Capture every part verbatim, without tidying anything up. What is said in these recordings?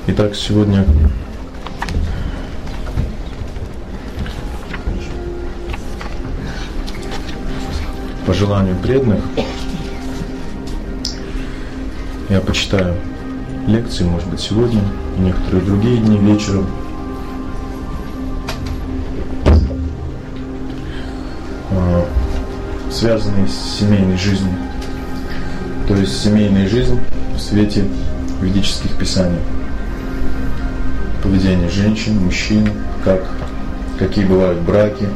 Итак, сегодня по желанию преданных я почитаю лекции, может быть, сегодня и некоторые другие дни вечером. Связанные с семейной жизнью, то есть семейная жизнь в свете ведических писаний. Поведение женщин, мужчин, как, какие бывают браки,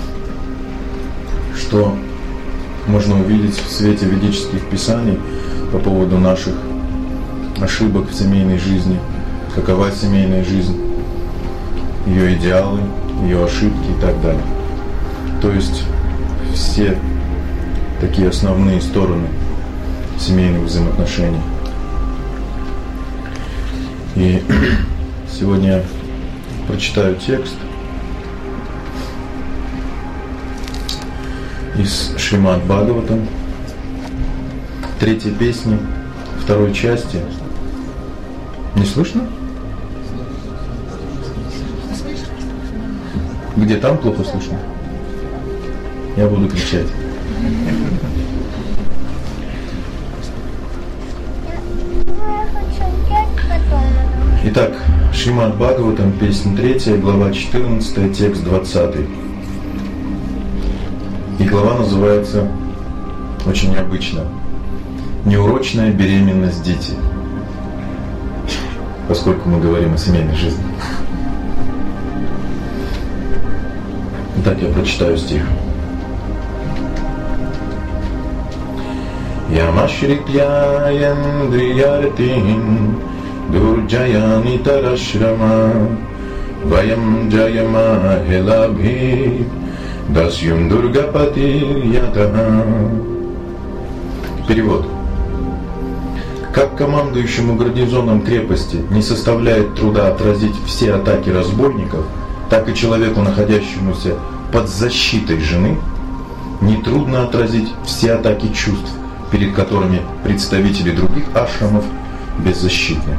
что можно увидеть в свете ведических писаний по поводу наших ошибок в семейной жизни, какова семейная жизнь, ее идеалы, ее ошибки и так далее. То есть все такие основные стороны семейных взаимоотношений. И сегодня я прочитаю текст из Шримад Бхагаватам, третьей песни, второй части. Не слышно? Где там плохо слышно? Я буду кричать. Итак, Шримад Бхагаватам, песня третья, глава четырнадцатая, текст двадцатый. И глава называется очень необычно «Неурочная беременность дети», поскольку мы говорим о семейной жизни. Итак, я прочитаю стих. Ямашритьяяндрияртин Дурджаяни Тарашрама Ваям Джаяма Хелабхи Дасьюм Дургапати Ятаха. Перевод. Как командующему гарнизоном крепости не составляет труда отразить все атаки разбойников, так и человеку, находящемуся под защитой жены, нетрудно отразить все атаки чувств, перед которыми представители других ашрамов беззащитны.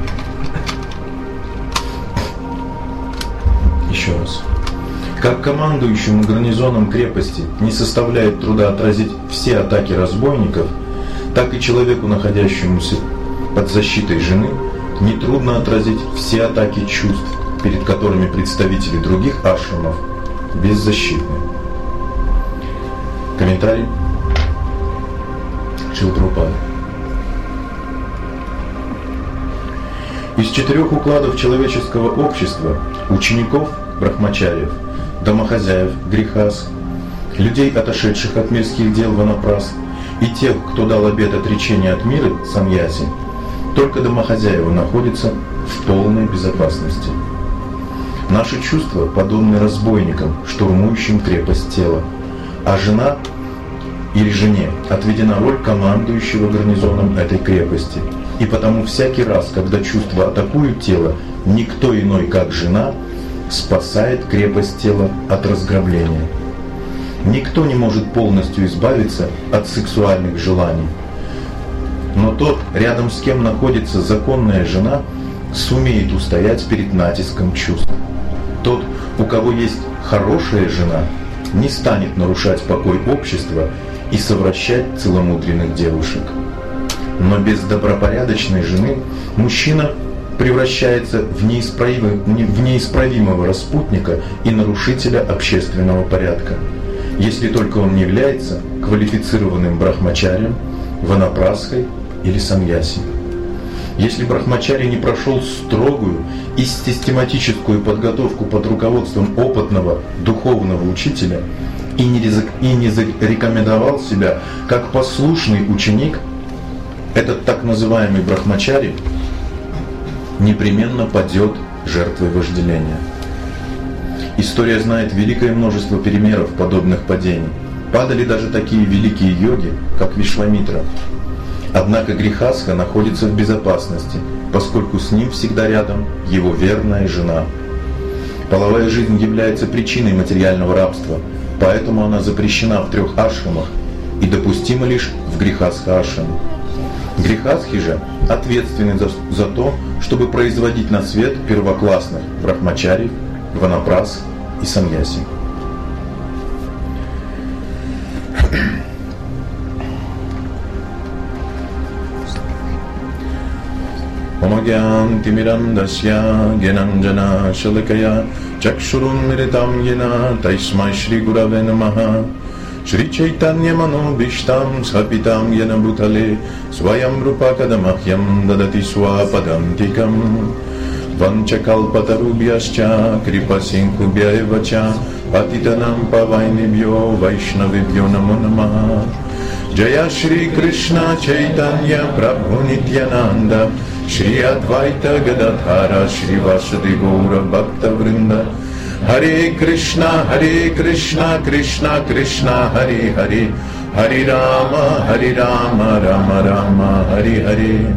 Еще раз. Как командующему гарнизоном крепости не составляет труда отразить все атаки разбойников, так и человеку, находящемуся под защитой жены, нетрудно отразить все атаки чувств, перед которыми представители других ашрамов беззащитны. Комментарий Шрила Прабхупады. Из четырех укладов человеческого общества – учеников, брахмачарьев, домохозяев, грихас, людей, отошедших от мирских дел ванапрас, и тех, кто дал обет отречения от мира, саньяси, только домохозяева находятся в полной безопасности. Наши чувства подобны разбойникам, штурмующим крепость тела, а жена или жене отведена роль командующего гарнизоном этой крепости. И потому всякий раз, когда чувства атакуют тело, никто иной, как жена, спасает крепость тела от разграбления. Никто не может полностью избавиться от сексуальных желаний. Но тот, рядом с кем находится законная жена, сумеет устоять перед натиском чувств. Тот, у кого есть хорошая жена, не станет нарушать покой общества и совращать целомудренных девушек. Но без добропорядочной жены мужчина превращается в неисправимого, в неисправимого распутника и нарушителя общественного порядка, если только он не является квалифицированным брахмачарием, ванапрасхой или саньяси. Если брахмачарий не прошел строгую и систематическую подготовку под руководством опытного духовного учителя и не, и не зарекомендовал себя как послушный ученик, этот так называемый брахмачари непременно падет жертвой вожделения. История знает великое множество примеров подобных падений. Падали даже такие великие йоги, как Вишвамитра. Однако грихастха находится в безопасности, поскольку с ним всегда рядом его верная жена. Половая жизнь является причиной материального рабства, поэтому она запрещена в трех ашрамах и допустима лишь в грихастха ашраме. Грихастхи же ответственны за, за то, чтобы производить на свет первоклассных брахмачарий, ванапрас и саньяси. Омагьян тимирам дасья генанджана шалакая чакшурун миритам гена тайсмай шри гураве намаха Шри Чайтанья Манобиштам Схапитам Яна Бутале Сваям Рупакадамахьям Дадати Свападам Тикам Ванчакалпатарубьясча Крипасинхубьяевача Патитанам Павайнибьо Вайшнавибьо Намо Намаха Джая Шри Кришна Чайтанья Прабху Нитьянанда Шри Адвайта Гададхара Шри Вашади Гаура Бхакта Вринда Харе Кришна, Харе Кришна, Кришна Кришна, Харе Харе, Харе Рама, Харе Рама, Рама Рама, Харе Харе.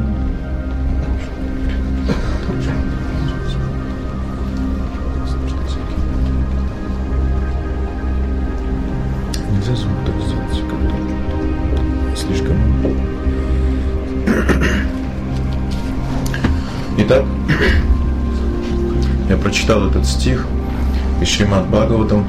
Нельзя звук так сделать, как-то слишком. Итак, я прочитал этот стих из Шримад Бхагаватам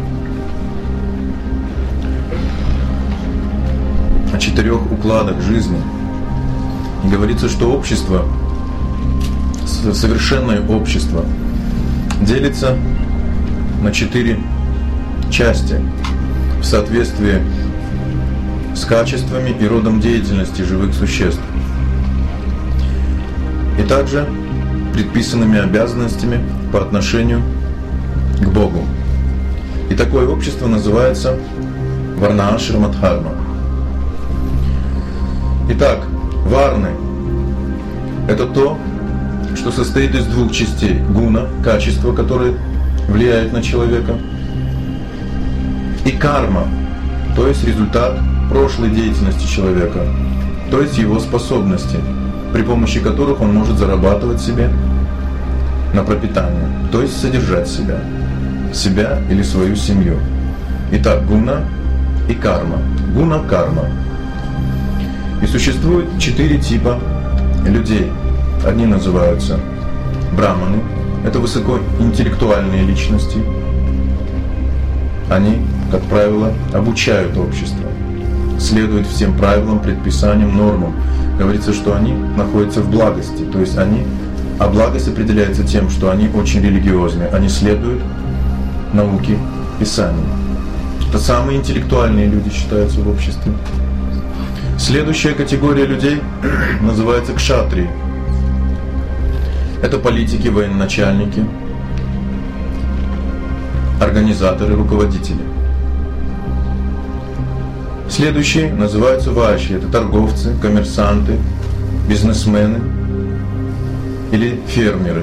о четырех укладах жизни. И говорится, что общество, совершенное общество, делится на четыре части в соответствии с качествами и родом деятельности живых существ, и также предписанными обязанностями по отношению к Богу. И такое общество называется Варна-ашрама-дхарма. Итак, варны – это то, что состоит из двух частей. Гуна – качество, которое влияет на человека, и карма, то есть результат прошлой деятельности человека, то есть его способности, при помощи которых он может зарабатывать себе на пропитание, то есть содержать себя, себя или свою семью. Итак, гуна и карма. Гуна, карма. И существует четыре типа людей. Одни называются браманы, это высокоинтеллектуальные личности. Они, как правило, обучают общество, следуют всем правилам, предписаниям, нормам. Говорится, что они находятся в благости, то есть они, а благость определяется тем, что они очень религиозны, они следуют науке Писания. Это самые интеллектуальные люди считаются в обществе. Следующая категория людей называется кшатрии. Это политики, военачальники, организаторы, руководители. Следующие называются вайши. Это торговцы, коммерсанты, бизнесмены или фермеры.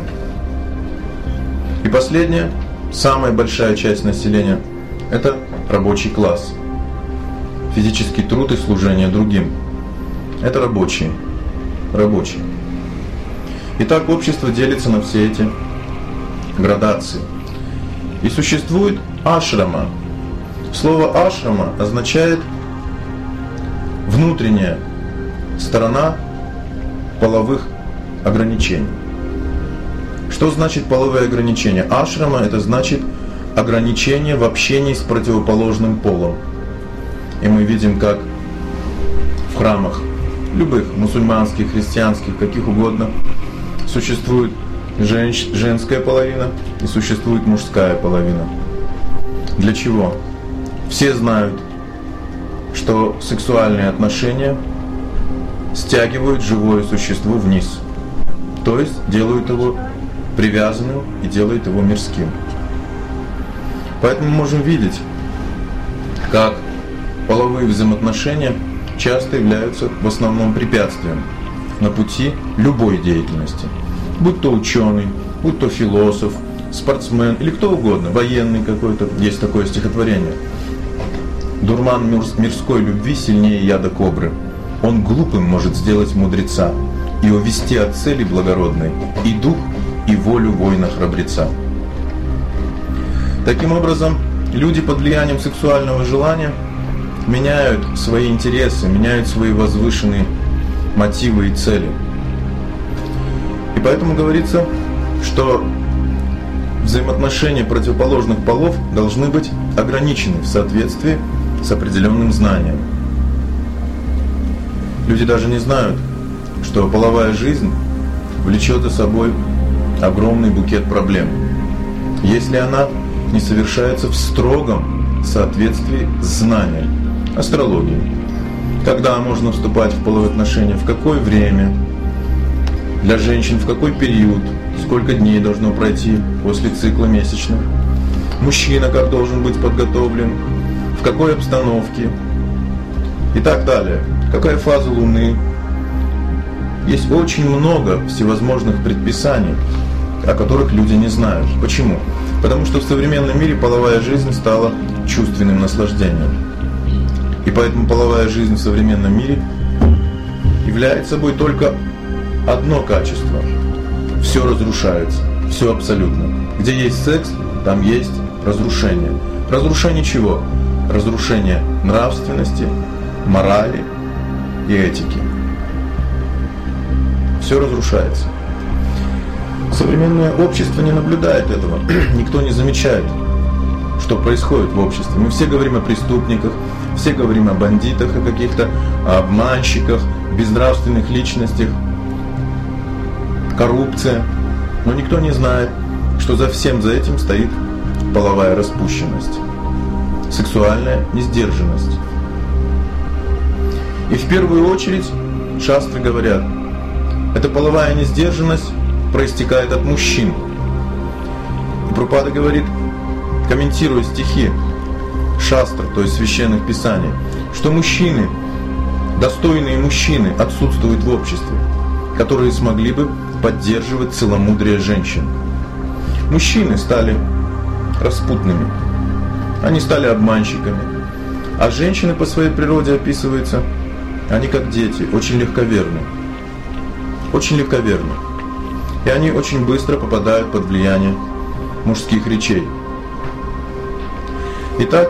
И последняя, самая большая часть населения – это рабочий класс. Физический труд и служение другим – это рабочие. Рабочие. Итак, общество делится на все эти градации. И существует ашрама. Слово ашрама означает внутренняя сторона половых ограничений. Что значит половые ограничения? Ашрама – это значит ограничение в общении с противоположным полом. И мы видим, как в храмах, любых, мусульманских, христианских, каких угодно, существует женщ, женская половина и существует мужская половина. Для чего? Все знают, что сексуальные отношения стягивают живое существо вниз, то есть делают его привязанным и делают его мирским. Поэтому мы можем видеть, как половые взаимоотношения часто являются в основном препятствием на пути любой деятельности. Будь то ученый, будь то философ, спортсмен или кто угодно, военный какой-то, есть такое стихотворение. Дурман мирской любви сильнее яда кобры. Он глупым может сделать мудреца и увести от цели благородной и дух, и волю воина-храбреца. Таким образом, люди под влиянием сексуального желания меняют свои интересы, меняют свои возвышенные мотивы и цели. И поэтому говорится, что взаимоотношения противоположных полов должны быть ограничены в соответствии с определенным знанием. Люди даже не знают, что половая жизнь влечет за собой огромный букет проблем, если она не совершается в строгом соответствии с знанием, астрологией. Когда можно вступать в половые отношения, в какое время, для женщин в какой период, сколько дней должно пройти после цикла месячных, мужчина как должен быть подготовлен, в какой обстановке и так далее, какая фаза Луны. Есть очень много всевозможных предписаний, о которых люди не знают. Почему? Потому что в современном мире половая жизнь стала чувственным наслаждением. И поэтому половая жизнь в современном мире является собой только одно качество. Все разрушается, все абсолютно. Где есть секс, там есть разрушение. Разрушение чего? Разрушение нравственности, морали и этики. Все разрушается. Современное общество не наблюдает этого. Никто не замечает, что происходит в обществе. Мы все говорим о преступниках, все говорим о бандитах, о каких-то обманщиках, безнравственных личностях, коррупция. Но никто не знает, что за всем за этим стоит половая распущенность, сексуальная несдержанность. И в первую очередь шастры говорят, эта половая несдержанность проистекает от мужчин. И Прабхупада говорит, комментируя стихи шастр, то есть священных писаний, что мужчины, достойные мужчины отсутствуют в обществе, которые смогли бы поддерживать целомудрие женщин. Мужчины стали распутными, они стали обманщиками, а женщины по своей природе описываются, они как дети, очень легковерны, очень легковерны, и они очень быстро попадают под влияние мужских речей. Итак,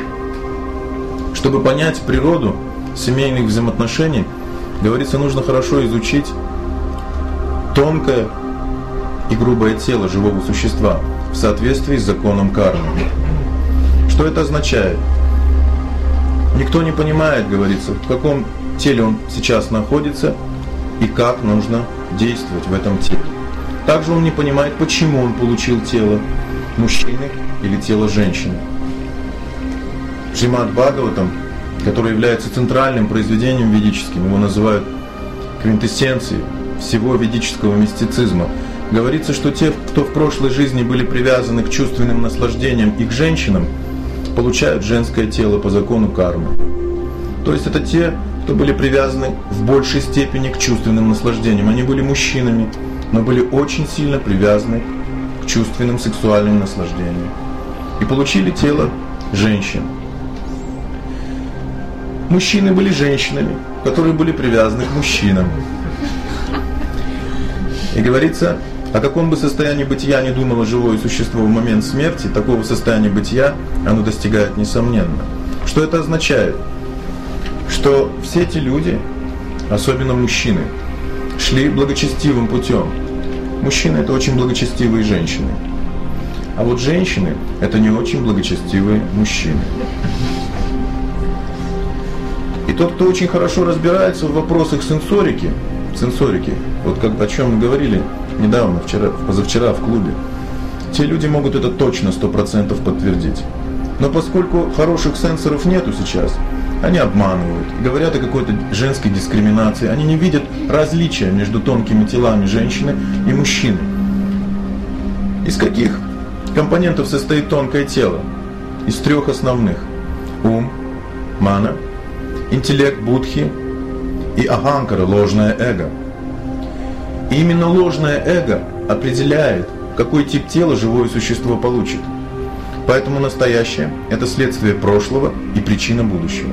чтобы понять природу семейных взаимоотношений, говорится, нужно хорошо изучить тонкое и грубое тело живого существа в соответствии с законом кармы. Что это означает? Никто не понимает, говорится, в каком теле он сейчас находится и как нужно действовать в этом теле. Также он не понимает, почему он получил тело мужчины или тело женщины. Шримад Бхагаватам, который является центральным произведением ведическим, его называют квинтэссенцией всего ведического мистицизма, говорится, что те, кто в прошлой жизни были привязаны к чувственным наслаждениям и к женщинам, получают женское тело по закону кармы. То есть это те, кто были привязаны в большей степени к чувственным наслаждениям. Они были мужчинами, но были очень сильно привязаны к чувственным сексуальным наслаждениям. И получили тело женщин. Мужчины были женщинами, которые были привязаны к мужчинам. И говорится, о каком бы состоянии бытия ни думало живое существо в момент смерти, такого состояния бытия оно достигает несомненно. Что это означает? Что все эти люди, особенно мужчины, шли благочестивым путем. Мужчины – это очень благочестивые женщины. А вот женщины – это не очень благочестивые мужчины. И тот, кто очень хорошо разбирается в вопросах сенсорики, сенсорики, вот как, о чем мы говорили недавно, вчера, позавчера в клубе, те люди могут это точно сто процентов подтвердить. Но поскольку хороших сенсоров нету сейчас, они обманывают, говорят о какой-то женской дискриминации, они не видят различия между тонкими телами женщины и мужчины. Из каких компонентов состоит тонкое тело? Из трех основных: ум, мана, интеллект будхи и аханкара, ложное эго. И именно ложное эго определяет, какой тип тела живое существо получит. Поэтому настоящее – это следствие прошлого и причина будущего.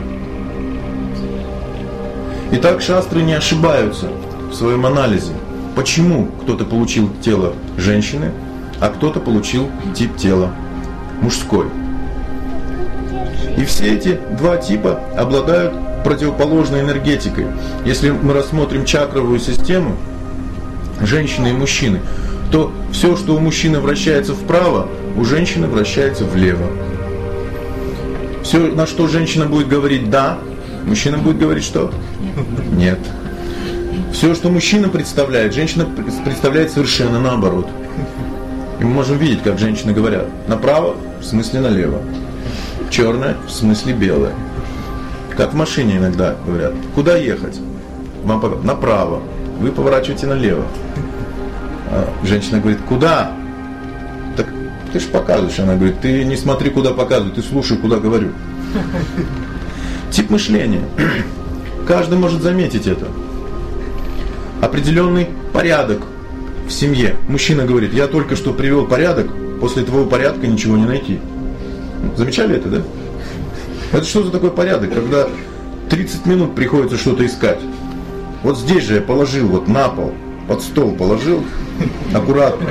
Итак, шастры не ошибаются в своем анализе, почему кто-то получил тело женщины, а кто-то получил тип тела мужской. И все эти два типа обладают противоположной энергетикой. Если мы рассмотрим чакровую систему женщины и мужчины, то все, что у мужчины вращается вправо, у женщины вращается влево. Все, на что женщина будет говорить «да», мужчина будет говорить что? Нет. Все, что мужчина представляет, женщина представляет совершенно наоборот. И мы можем видеть, как женщины говорят: направо, в смысле налево, черное, в смысле белое. Как в машине иногда говорят: куда ехать? Вам показывают: направо, вы поворачиваете налево. А женщина говорит: куда? Так ты же показываешь. Она говорит: ты не смотри, куда показываю, ты слушай, куда говорю. Тип мышления. Каждый может заметить это. Определенный порядок в семье. Мужчина говорит: я только что привел порядок, после твоего порядка ничего не найти. Замечали это, да? Это что за такой порядок, когда тридцать минут приходится что-то искать? Вот здесь же я положил, вот на пол, под стол положил, аккуратно.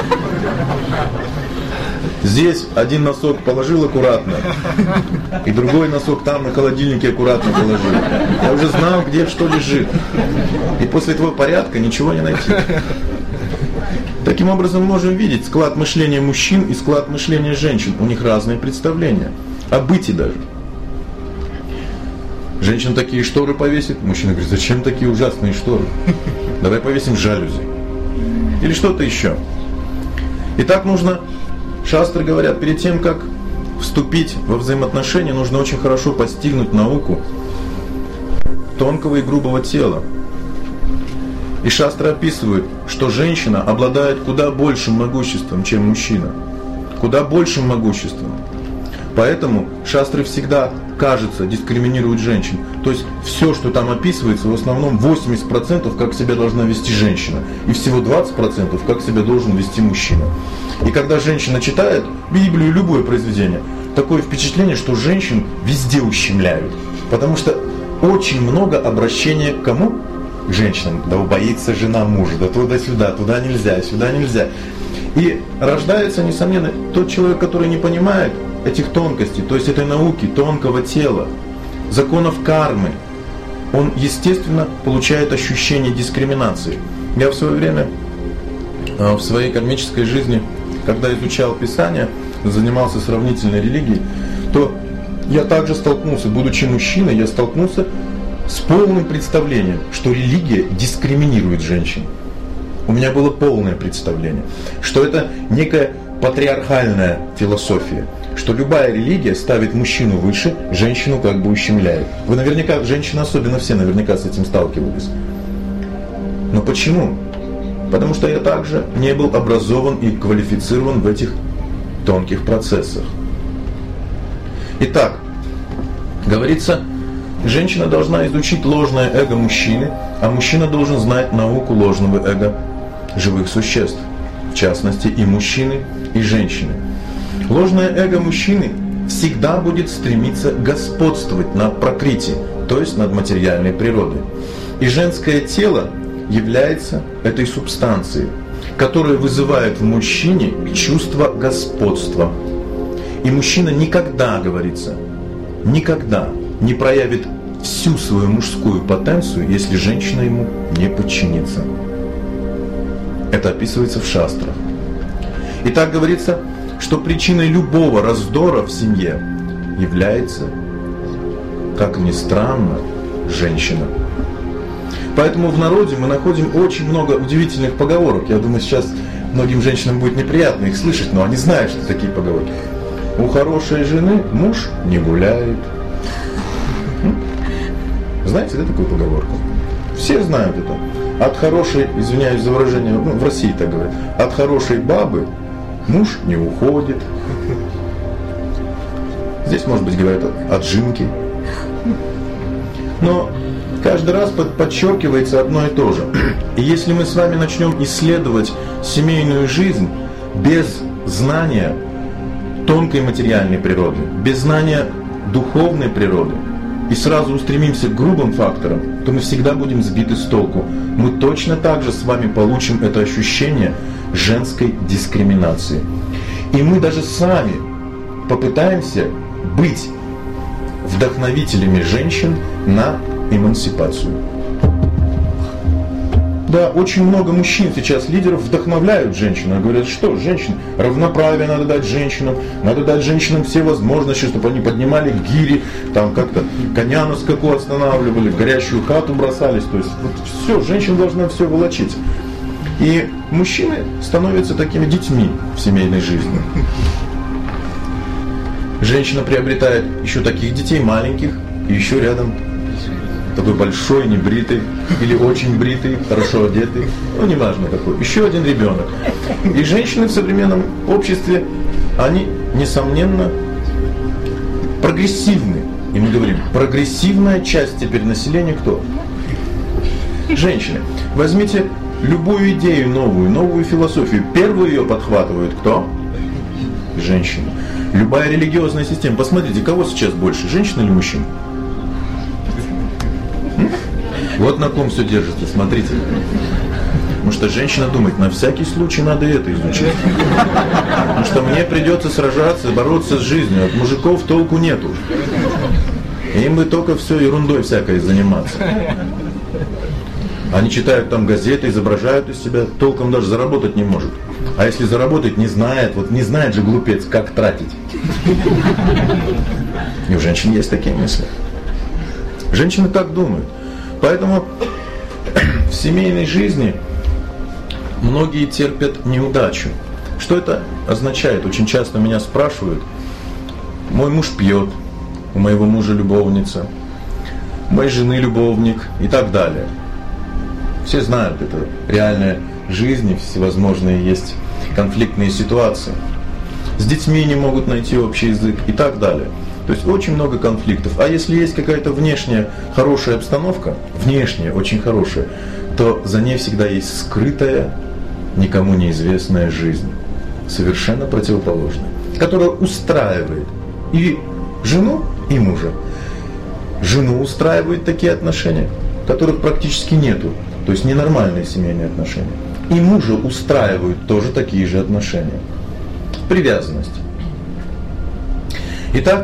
Здесь один носок положил аккуратно, и другой носок там на холодильнике аккуратно положил. Я уже знал, где что лежит. И после этого порядка ничего не найти. Таким образом, мы можем видеть склад мышления мужчин и склад мышления женщин. У них разные представления. О быте даже. Женщина такие шторы повесит. Мужчина говорит: зачем такие ужасные шторы? Давай повесим жалюзи. Или что-то еще. И так нужно, шастры говорят, перед тем, как вступить во взаимоотношения, нужно очень хорошо постигнуть науку тонкого и грубого тела. И шастры описывают, что женщина обладает куда большим могуществом, чем мужчина. Куда большим могуществом. Поэтому шастры всегда, кажется, дискриминируют женщин. То есть все, что там описывается, в основном восемьдесят процентов как себя должна вести женщина. И всего двадцать процентов как себя должен вести мужчина. И когда женщина читает Библию, любое произведение, такое впечатление, что женщин везде ущемляют. Потому что очень много обращения к кому? К женщинам. Да боится жена мужа, да туда-сюда, туда нельзя, сюда нельзя. И рождается, несомненно, тот человек, который не понимает этих тонкостей, то есть этой науки, тонкого тела, законов кармы. Он, естественно, получает ощущение дискриминации. Я в свое время, в своей кармической жизни, когда изучал Писание, занимался сравнительной религией, то я также столкнулся, будучи мужчиной, я столкнулся с полным представлением, что религия дискриминирует женщин. У меня было полное представление, что это некая патриархальная философия, что любая религия ставит мужчину выше, женщину как бы ущемляет. Вы наверняка, женщины особенно все наверняка с этим сталкивались. Но почему? Потому что я также не был образован и квалифицирован в этих тонких процессах. Итак, говорится, женщина должна изучить ложное эго мужчины, а мужчина должен знать науку ложного эго живых существ, в частности и мужчины, и женщины. Ложное эго мужчины всегда будет стремиться господствовать над пракрити, то есть над материальной природой. И женское тело является этой субстанцией, которая вызывает в мужчине чувство господства. И мужчина никогда, говорится, никогда не проявит всю свою мужскую потенцию, если женщина ему не подчинится. Это описывается в шастрах. И так говорится, что причиной любого раздора в семье является, как ни странно, женщина. Поэтому в народе мы находим очень много удивительных поговорок. Я думаю, сейчас многим женщинам будет неприятно их слышать, но они знают, что такие поговорки. У хорошей жены муж не гуляет. Знаете, да, такую поговорку? Все знают это. От хорошей, извиняюсь за выражение, ну, в России так говорят, от хорошей бабы муж не уходит. Здесь, может быть, говорят от жинки. Но каждый раз подчеркивается одно и то же. И если мы с вами начнем исследовать семейную жизнь без знания тонкой материальной природы, без знания духовной природы, и сразу устремимся к грубым факторам, то мы всегда будем сбиты с толку. Мы точно так же с вами получим это ощущение женской дискриминации. И мы даже сами попытаемся быть вдохновителями женщин на эмансипацию. Да, очень много мужчин сейчас, лидеров, вдохновляют женщин. Говорят, что женщин, равноправие надо дать женщинам, надо дать женщинам все возможности, чтобы они поднимали гири, там как-то коня на скаку останавливали, в горящую хату бросались. То есть вот все, женщина должна все волочить. И мужчины становятся такими детьми в семейной жизни. Женщина приобретает еще таких детей маленьких, и еще рядом такой большой, небритый, или очень бритый, хорошо одетый, ну неважно какой, еще один ребенок. И женщины в современном обществе, они, несомненно, прогрессивны. И мы говорим, прогрессивная часть теперь населения кто? Женщины. Возьмите любую идею новую, новую философию. Первую ее подхватывают кто? Женщины. Любая религиозная система. Посмотрите, кого сейчас больше, женщин или мужчин? Вот на ком все держится, смотрите. Потому что женщина думает, на всякий случай надо это изучить. Потому что мне придется сражаться, бороться с жизнью. От мужиков толку нету. Им бы только все ерундой всякой заниматься. Они читают там газеты, изображают из себя, толком даже заработать не может. А если заработать, не знает, вот не знает же глупец, как тратить. И у женщин есть такие мысли. Женщины так думают. Поэтому в семейной жизни многие терпят неудачу. Что это означает? Очень часто меня спрашивают, мой муж пьет, у моего мужа любовница, у моей жены любовник и так далее. Все знают, это реальная жизнь, всевозможные есть конфликтные ситуации. С детьми не могут найти общий язык и так далее. То есть очень много конфликтов. А если есть какая-то внешняя хорошая обстановка, внешняя очень хорошая, то за ней всегда есть скрытая, никому неизвестная жизнь, совершенно противоположная, которая устраивает и жену, и мужа. Жену устраивают такие отношения, которых практически нету, то есть ненормальные семейные отношения. И мужа устраивают тоже такие же отношения. Привязанность. Итак,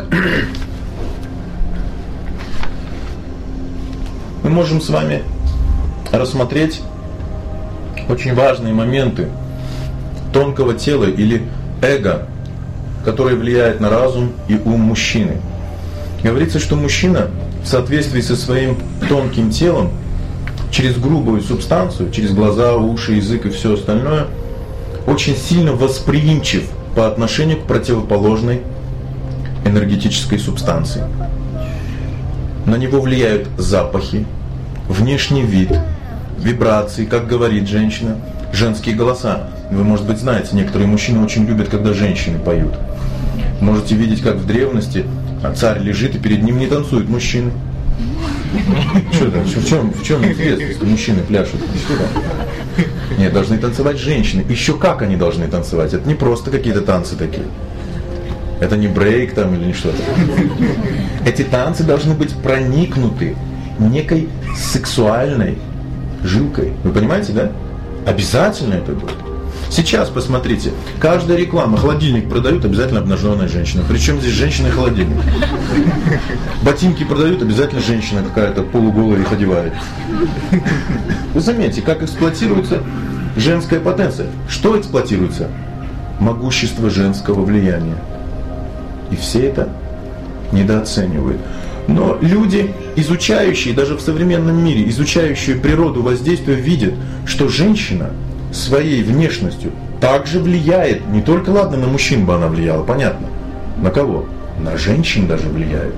мы можем с вами рассмотреть очень важные моменты тонкого тела или эго, которое влияет на разум и ум мужчины. Говорится, что мужчина в соответствии со своим тонким телом через грубую субстанцию, через глаза, уши, язык и все остальное, очень сильно восприимчив по отношению к противоположной энергетической субстанции. На него влияют запахи, внешний вид, вибрации, как говорит женщина, женские голоса. Вы, может быть, знаете, некоторые мужчины очень любят, когда женщины поют. Можете видеть, как в древности царь лежит, и перед ним не танцуют мужчины. Что там? В чем, в чем интересно, что мужчины пляшут? Нет, должны танцевать женщины. Еще как они должны танцевать? Это не просто какие-то танцы такие. Это не брейк там или не что-то. Эти танцы должны быть проникнуты некой сексуальной жилкой. Вы понимаете, да? Обязательно это будет. Сейчас посмотрите, каждая реклама, холодильник продают, обязательно обнаженная женщина. Причем здесь женщина и холодильник. Ботинки продают, обязательно женщина какая-то полуголая их одевает. Вы заметите, как эксплуатируется женская потенция. Что эксплуатируется? Могущество женского влияния. И все это недооценивают. Но люди, изучающие, даже в современном мире, изучающие природу воздействия, видят, что женщина своей внешностью также влияет, не только, ладно, на мужчин бы она влияла, понятно, на кого? На женщин даже влияет.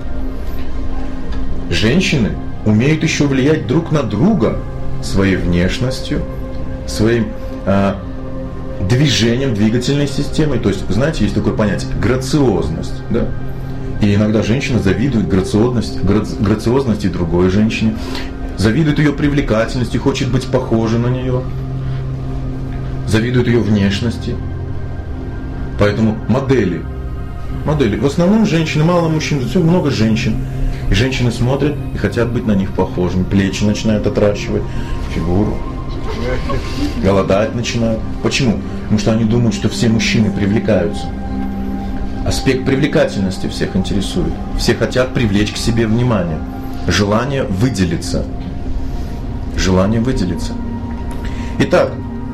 Женщины умеют еще влиять друг на друга своей внешностью, своим а, движением, двигательной системой. То есть, знаете, есть такое понятие грациозность, да? И иногда женщина завидует грациозности, грациозности другой женщине, завидует ее привлекательности, хочет быть похожей на нее, завидует ее внешности. Поэтому модели. Модели. В основном женщины, мало мужчин, все много женщин. И женщины смотрят и хотят быть на них похожими. Плечи начинают отращивать, фигуру. Голодать начинают. Почему? Потому что они думают, что все мужчины привлекаются. Аспект привлекательности всех интересует. Все хотят привлечь к себе внимание. Желание выделиться. Желание выделиться. Итак,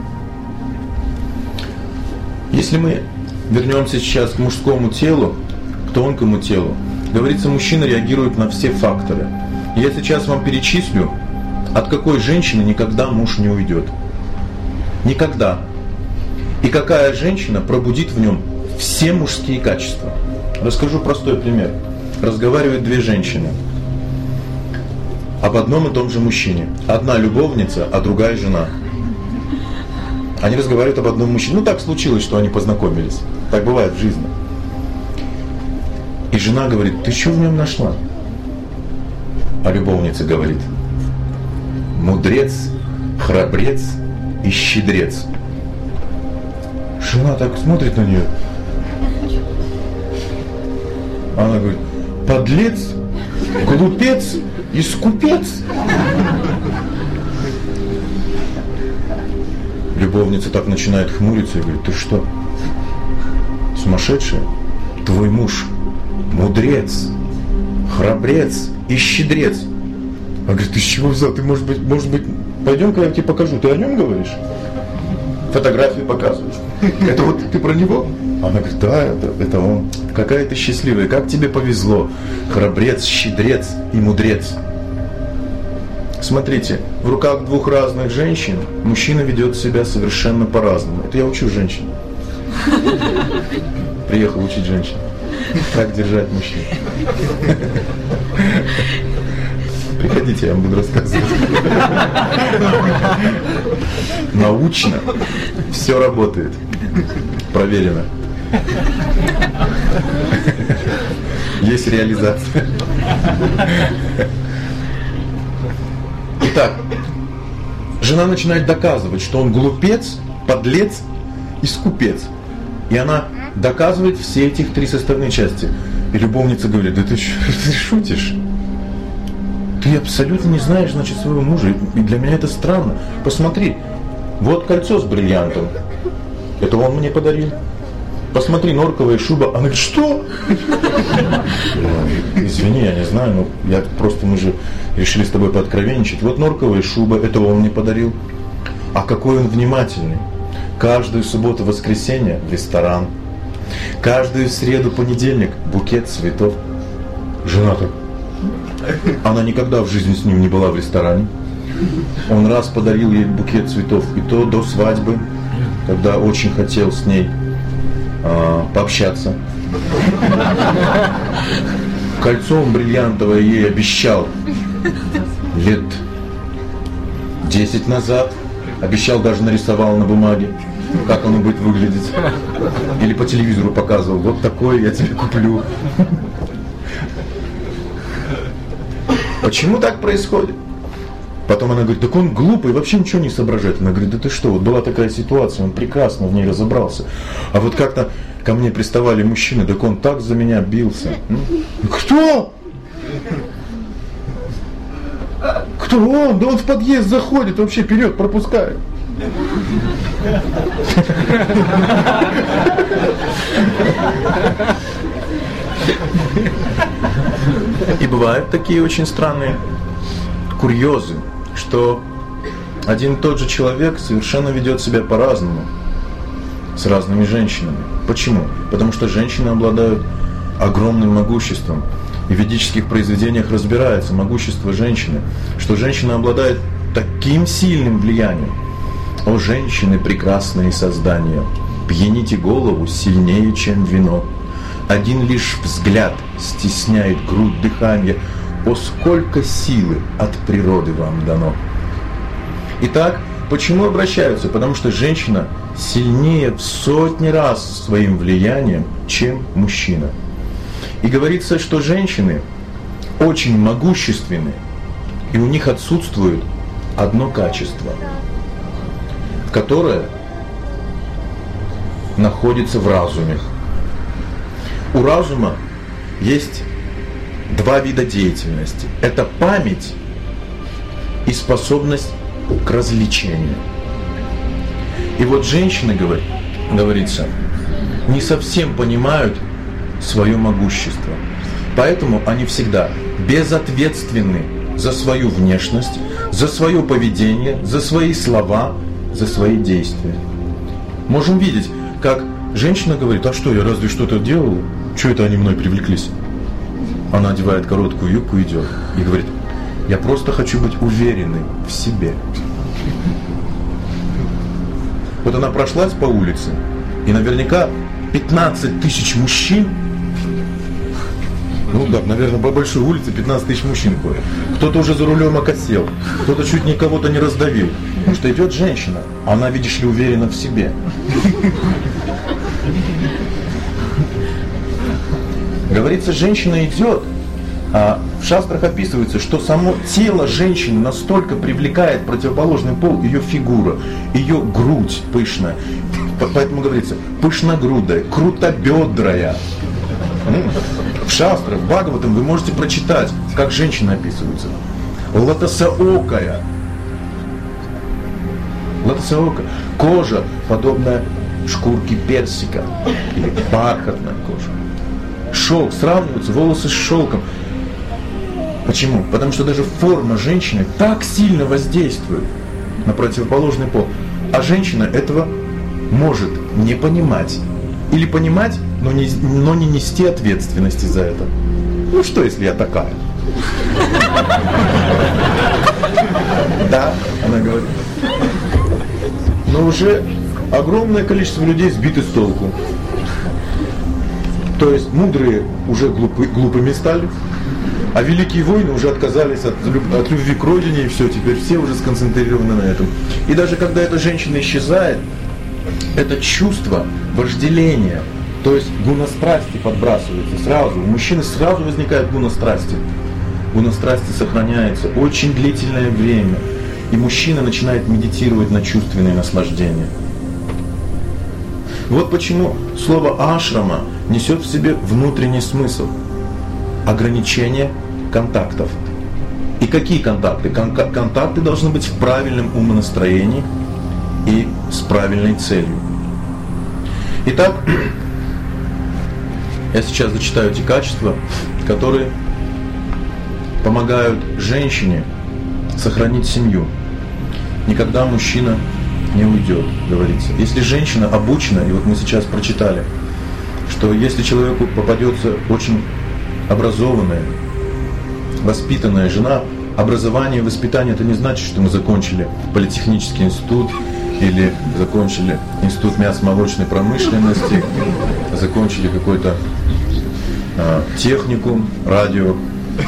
если мы вернемся сейчас к мужскому телу, к тонкому телу, говорится, мужчина реагирует на все факторы. Я сейчас вам перечислю, от какой женщины никогда муж не уйдет. Никогда. И какая женщина пробудит в нем все мужские качества. Расскажу простой пример. Разговаривают две женщины об одном и том же мужчине. Одна любовница, а другая жена. Они разговаривают об одном мужчине. Ну так случилось, что они познакомились. Так бывает в жизни. И жена говорит: ты что в нем нашла? А любовница говорит: мудрец, храбрец и щедрец. Жена так смотрит на нее. Она говорит: подлец, глупец и скупец. Любовница так начинает хмуриться и говорит: ты что, сумасшедшая? Твой муж мудрец, храбрец и щедрец. Она говорит: ты с чего взял? Ты, может быть, может быть, пойдем-ка я тебе покажу. Ты о нем говоришь? Фотографию показываешь. Это вот ты про него? Она говорит: да, это, это он. Какая ты счастливая, как тебе повезло. Храбрец, щедрец и мудрец. Смотрите, в руках двух разных женщин мужчина ведет себя совершенно по-разному. Это я учу женщин. Приехал учить женщин. Как держать мужчин. Приходите, я вам буду рассказывать. Научно. Все работает. Проверено. Есть реализация. Итак, жена начинает доказывать, что он глупец, подлец и скупец. И она доказывает все эти три составные части. И любовница говорит: да ты, ты шутишь? Ты абсолютно не знаешь, значит, своего мужа. И для меня это странно. Посмотри, вот кольцо с бриллиантом. Это он мне подарил. Посмотри, норковая шуба. Она говорит: что? Извини, я не знаю, но я просто, мы же решили с тобой пооткровенничать. Вот норковая шуба, это он мне подарил. А какой он внимательный. Каждую субботу, воскресенье в ресторан. Каждую среду, понедельник букет цветов. Жена так. Она никогда в жизни с ним не была в ресторане. Он раз подарил ей букет цветов, и то до свадьбы, когда очень хотел с ней э, пообщаться. Кольцо бриллиантовое ей обещал лет десять назад. Обещал, даже нарисовал на бумаге, как оно будет выглядеть. Или по телевизору показывал: вот такое я тебе куплю. Почему так происходит? Потом она говорит: так он глупый, вообще ничего не соображает. Она говорит: да ты что, вот была такая ситуация, он прекрасно в ней разобрался. А вот как-то ко мне приставали мужчины, так он так за меня бился. Кто? Кто он? Да он в подъезд заходит, вообще вперед пропускает. И бывают такие очень странные курьезы, что один и тот же человек совершенно ведет себя по-разному с разными женщинами. Почему? Потому что женщины обладают огромным могуществом. И в ведических произведениях разбирается могущество женщины, что женщина обладает таким сильным влиянием. О, женщины, прекрасные создания, пьяните голову сильнее, чем вино. Один лишь взгляд стесняет грудь дыхания. О, сколько силы от природы вам дано. Итак, почему обращаются? Потому что женщина сильнее в сотни раз своим влиянием, чем мужчина. И говорится, что женщины очень могущественны, и у них отсутствует одно качество, которое находится в разуме. У разума есть два вида деятельности. Это память и способность к развлечению. И вот женщины, говорит, говорится, не совсем понимают свое могущество. Поэтому они всегда безответственны за свою внешность, за свое поведение, за свои слова, за свои действия. Можем видеть, как женщина говорит: а что, я разве что-то делала? Чего это они мной привлеклись? Она одевает короткую юбку и идет. И говорит: я просто хочу быть уверенной в себе. Вот она прошлась по улице, и наверняка пятнадцать тысяч мужчин, ну да, наверное, по большой улице пятнадцать тысяч мужчин ходят. Кто-то уже за рулем окосел, кто-то чуть ни кого-то не раздавил. Потому что идет женщина, а она, видишь ли, уверена в себе. Говорится, женщина идет, а в шастрах описывается, что само тело женщины настолько привлекает противоположный пол, ее фигура, ее грудь пышная. Поэтому говорится, пышногрудая, крутобедрая. В шастрах, в Бхагаватам вы можете прочитать, как женщина описывается. Лотосоокая. Лотосоокая. Кожа, подобная шкурке персика. Или бархатная кожа. Шелк, сравниваются волосы с шелком. Почему? Потому что даже форма женщины так сильно воздействует на противоположный пол. А женщина этого может не понимать. Или понимать, но не, но не нести ответственности за это. Ну что, если я такая? Да, она говорит. Но уже огромное количество людей сбиты с толку. То есть мудрые уже глупы, глупыми стали, а великие воины уже отказались от, от любви к родине, и все, теперь все уже сконцентрированы на этом. И даже когда эта женщина исчезает, это чувство вожделения, то есть гуна-страсти подбрасывается сразу. У мужчины сразу возникает гуна-страсти. Гуна-страсти сохраняется очень длительное время, и мужчина начинает медитировать на чувственные наслаждения. Вот почему слово ашрама несет в себе внутренний смысл. Ограничение контактов. И какие контакты? Кон- контакты должны быть в правильном умонастроении и с правильной целью. Итак, я сейчас зачитаю эти качества, которые помогают женщине сохранить семью. Никогда мужчина не уйдет, говорится. Если женщина обучена, и вот мы сейчас прочитали, что если человеку попадется очень образованная, воспитанная жена, образование и воспитание — это не значит, что мы закончили политехнический институт или закончили институт мясо-молочной промышленности, закончили какой-то а, техникум, радио.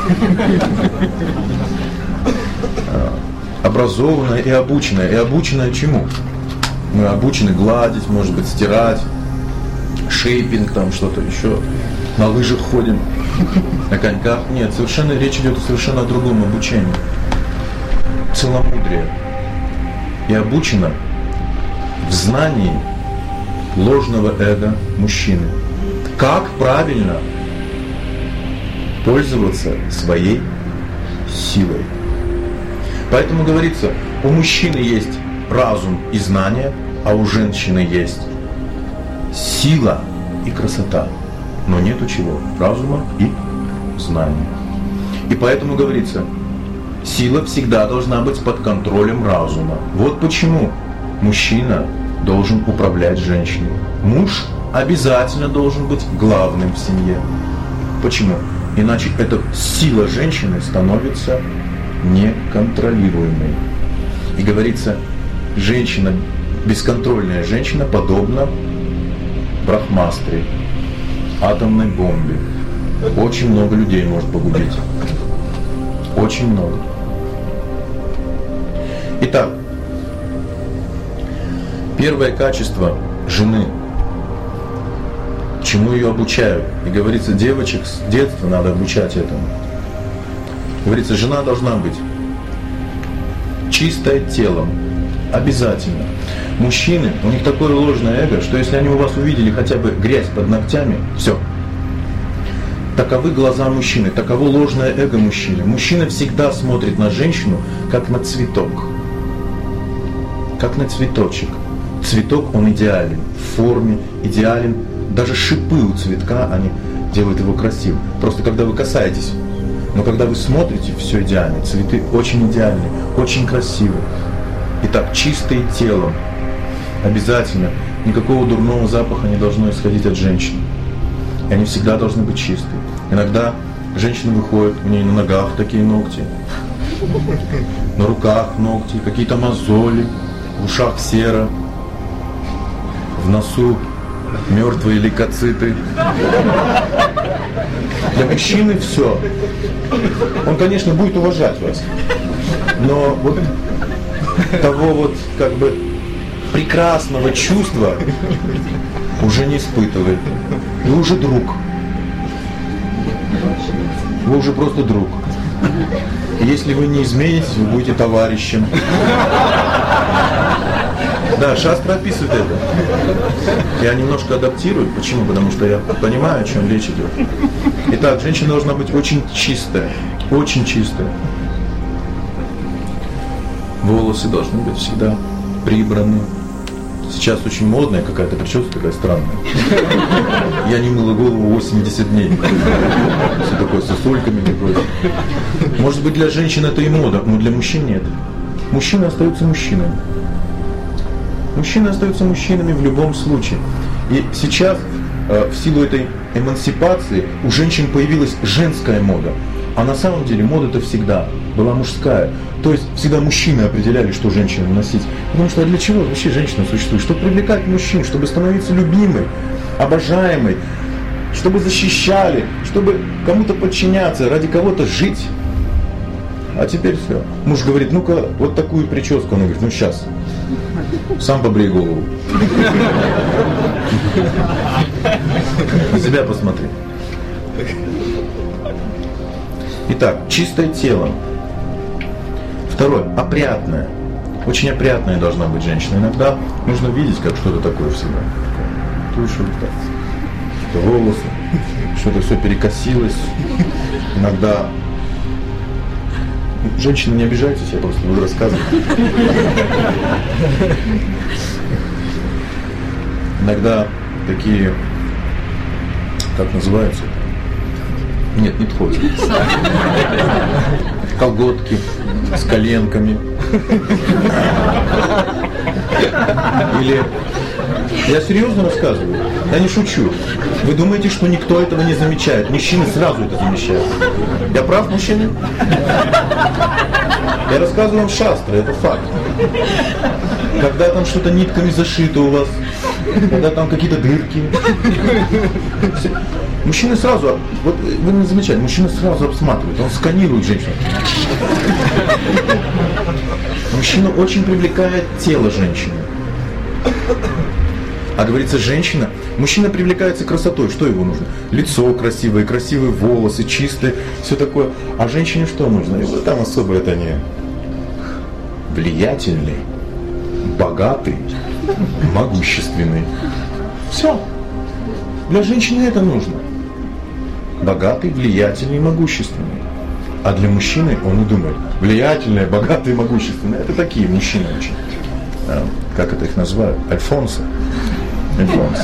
Образованная и обученная. И обученная чему? Мы обучены гладить, может быть, стирать, шейпинг, там что-то еще. На лыжах ходим, на коньках. Нет, совершенно речь идет совершенно о другом обучении. Целомудрие. И обучена в знании ложного эго мужчины. Как правильно пользоваться своей силой. Поэтому говорится, у мужчины есть разум и знание, а у женщины есть сила и красота. Но нету чего? Разума и знания. И поэтому говорится, сила всегда должна быть под контролем разума. Вот почему мужчина должен управлять женщиной. Муж обязательно должен быть главным в семье. Почему? Иначе эта сила женщины становится неконтролируемой. И говорится, женщина, бесконтрольная женщина подобна брахмастре, атомной бомбе. Очень много людей может погубить. Очень много. Итак, первое качество жены. Чему ее обучают? И говорится, девочек с детства надо обучать этому. Говорится, жена должна быть чистая телом. Обязательно. Мужчины, у них такое ложное эго, что если они у вас увидели хотя бы грязь под ногтями, все. Таковы глаза мужчины, таково ложное эго мужчины. Мужчина всегда смотрит на женщину, как на цветок. Как на цветочек. Цветок, он идеален, в форме идеален. Даже шипы у цветка, они делает его красивым. Просто когда вы касаетесь, но когда вы смотрите, все идеально. Цветы очень идеальны, очень красивы. Итак, чистые телом. Обязательно. Никакого дурного запаха не должно исходить от женщин. И они всегда должны быть чистые. Иногда женщина выходит, у нее на ногах такие ногти, на руках ногти, какие-то мозоли, в ушах сера, в носу мертвые лейкоциты. Для мужчины все. Он, конечно, будет уважать вас, но вот того вот как бы прекрасного чувства уже не испытывает. Вы уже друг. Вы уже просто друг. И если вы не изменитесь, вы будете товарищем. Да, Шастра описывает это. Я немножко адаптирую. Почему? Потому что я понимаю, о чем речь идет. Итак, женщина должна быть очень чистая. Очень чистая. Волосы должны быть всегда прибраны. Сейчас очень модная какая-то прическа, такая странная. Я не мыла голову восемьдесят дней. Все такое с сосульками какой-то. Может быть, для женщин это и мода, но для мужчин нет. Мужчины остаются мужчинами. Мужчины остаются мужчинами в любом случае. И сейчас, в силу этой эмансипации, у женщин появилась женская мода. А на самом деле мода-то всегда была мужская. То есть всегда мужчины определяли, что женщинам носить. Потому что а для чего вообще женщина существует? Чтобы привлекать мужчин, чтобы становиться любимой, обожаемой, чтобы защищали, чтобы кому-то подчиняться, ради кого-то жить. А теперь все. Муж говорит, ну-ка, вот такую прическу. Он говорит, ну сейчас. Сам побрей голову. На себя посмотри. Итак, чистое тело. Второе, опрятное. Очень опрятная должна быть женщина. Иногда нужно видеть, как что-то такое всегда. Тушь, так, что-то волосы, что-то все перекосилось. Иногда... Женщины, не обижайтесь, я просто буду рассказывать. Иногда такие, как называются? Нет, не тхоти. Колготки с коленками. Или... Я серьезно рассказываю, я не шучу. Вы думаете, что никто этого не замечает? Мужчины сразу это замечают. Я прав, мужчины? Я рассказываю вам шастры, это факт. Когда там что-то нитками зашито у вас, когда там какие-то дырки. Мужчины сразу, вот вы не замечаете, мужчина сразу обсматривает, он сканирует женщину. Мужчина очень привлекает тело женщины. А говорится, женщина, мужчина привлекается красотой, что его нужно? Лицо красивое, красивые волосы, чистые, все такое. А женщине что нужно? И там особо это не влиятельный, богатый, могущественный. Все. Для женщины это нужно. Богатый, влиятельный, могущественный. А для мужчины он и думает, влиятельный, богатый, могущественный. Это такие мужчины очень. А, как это их называют? Альфонсы. Альфонсы.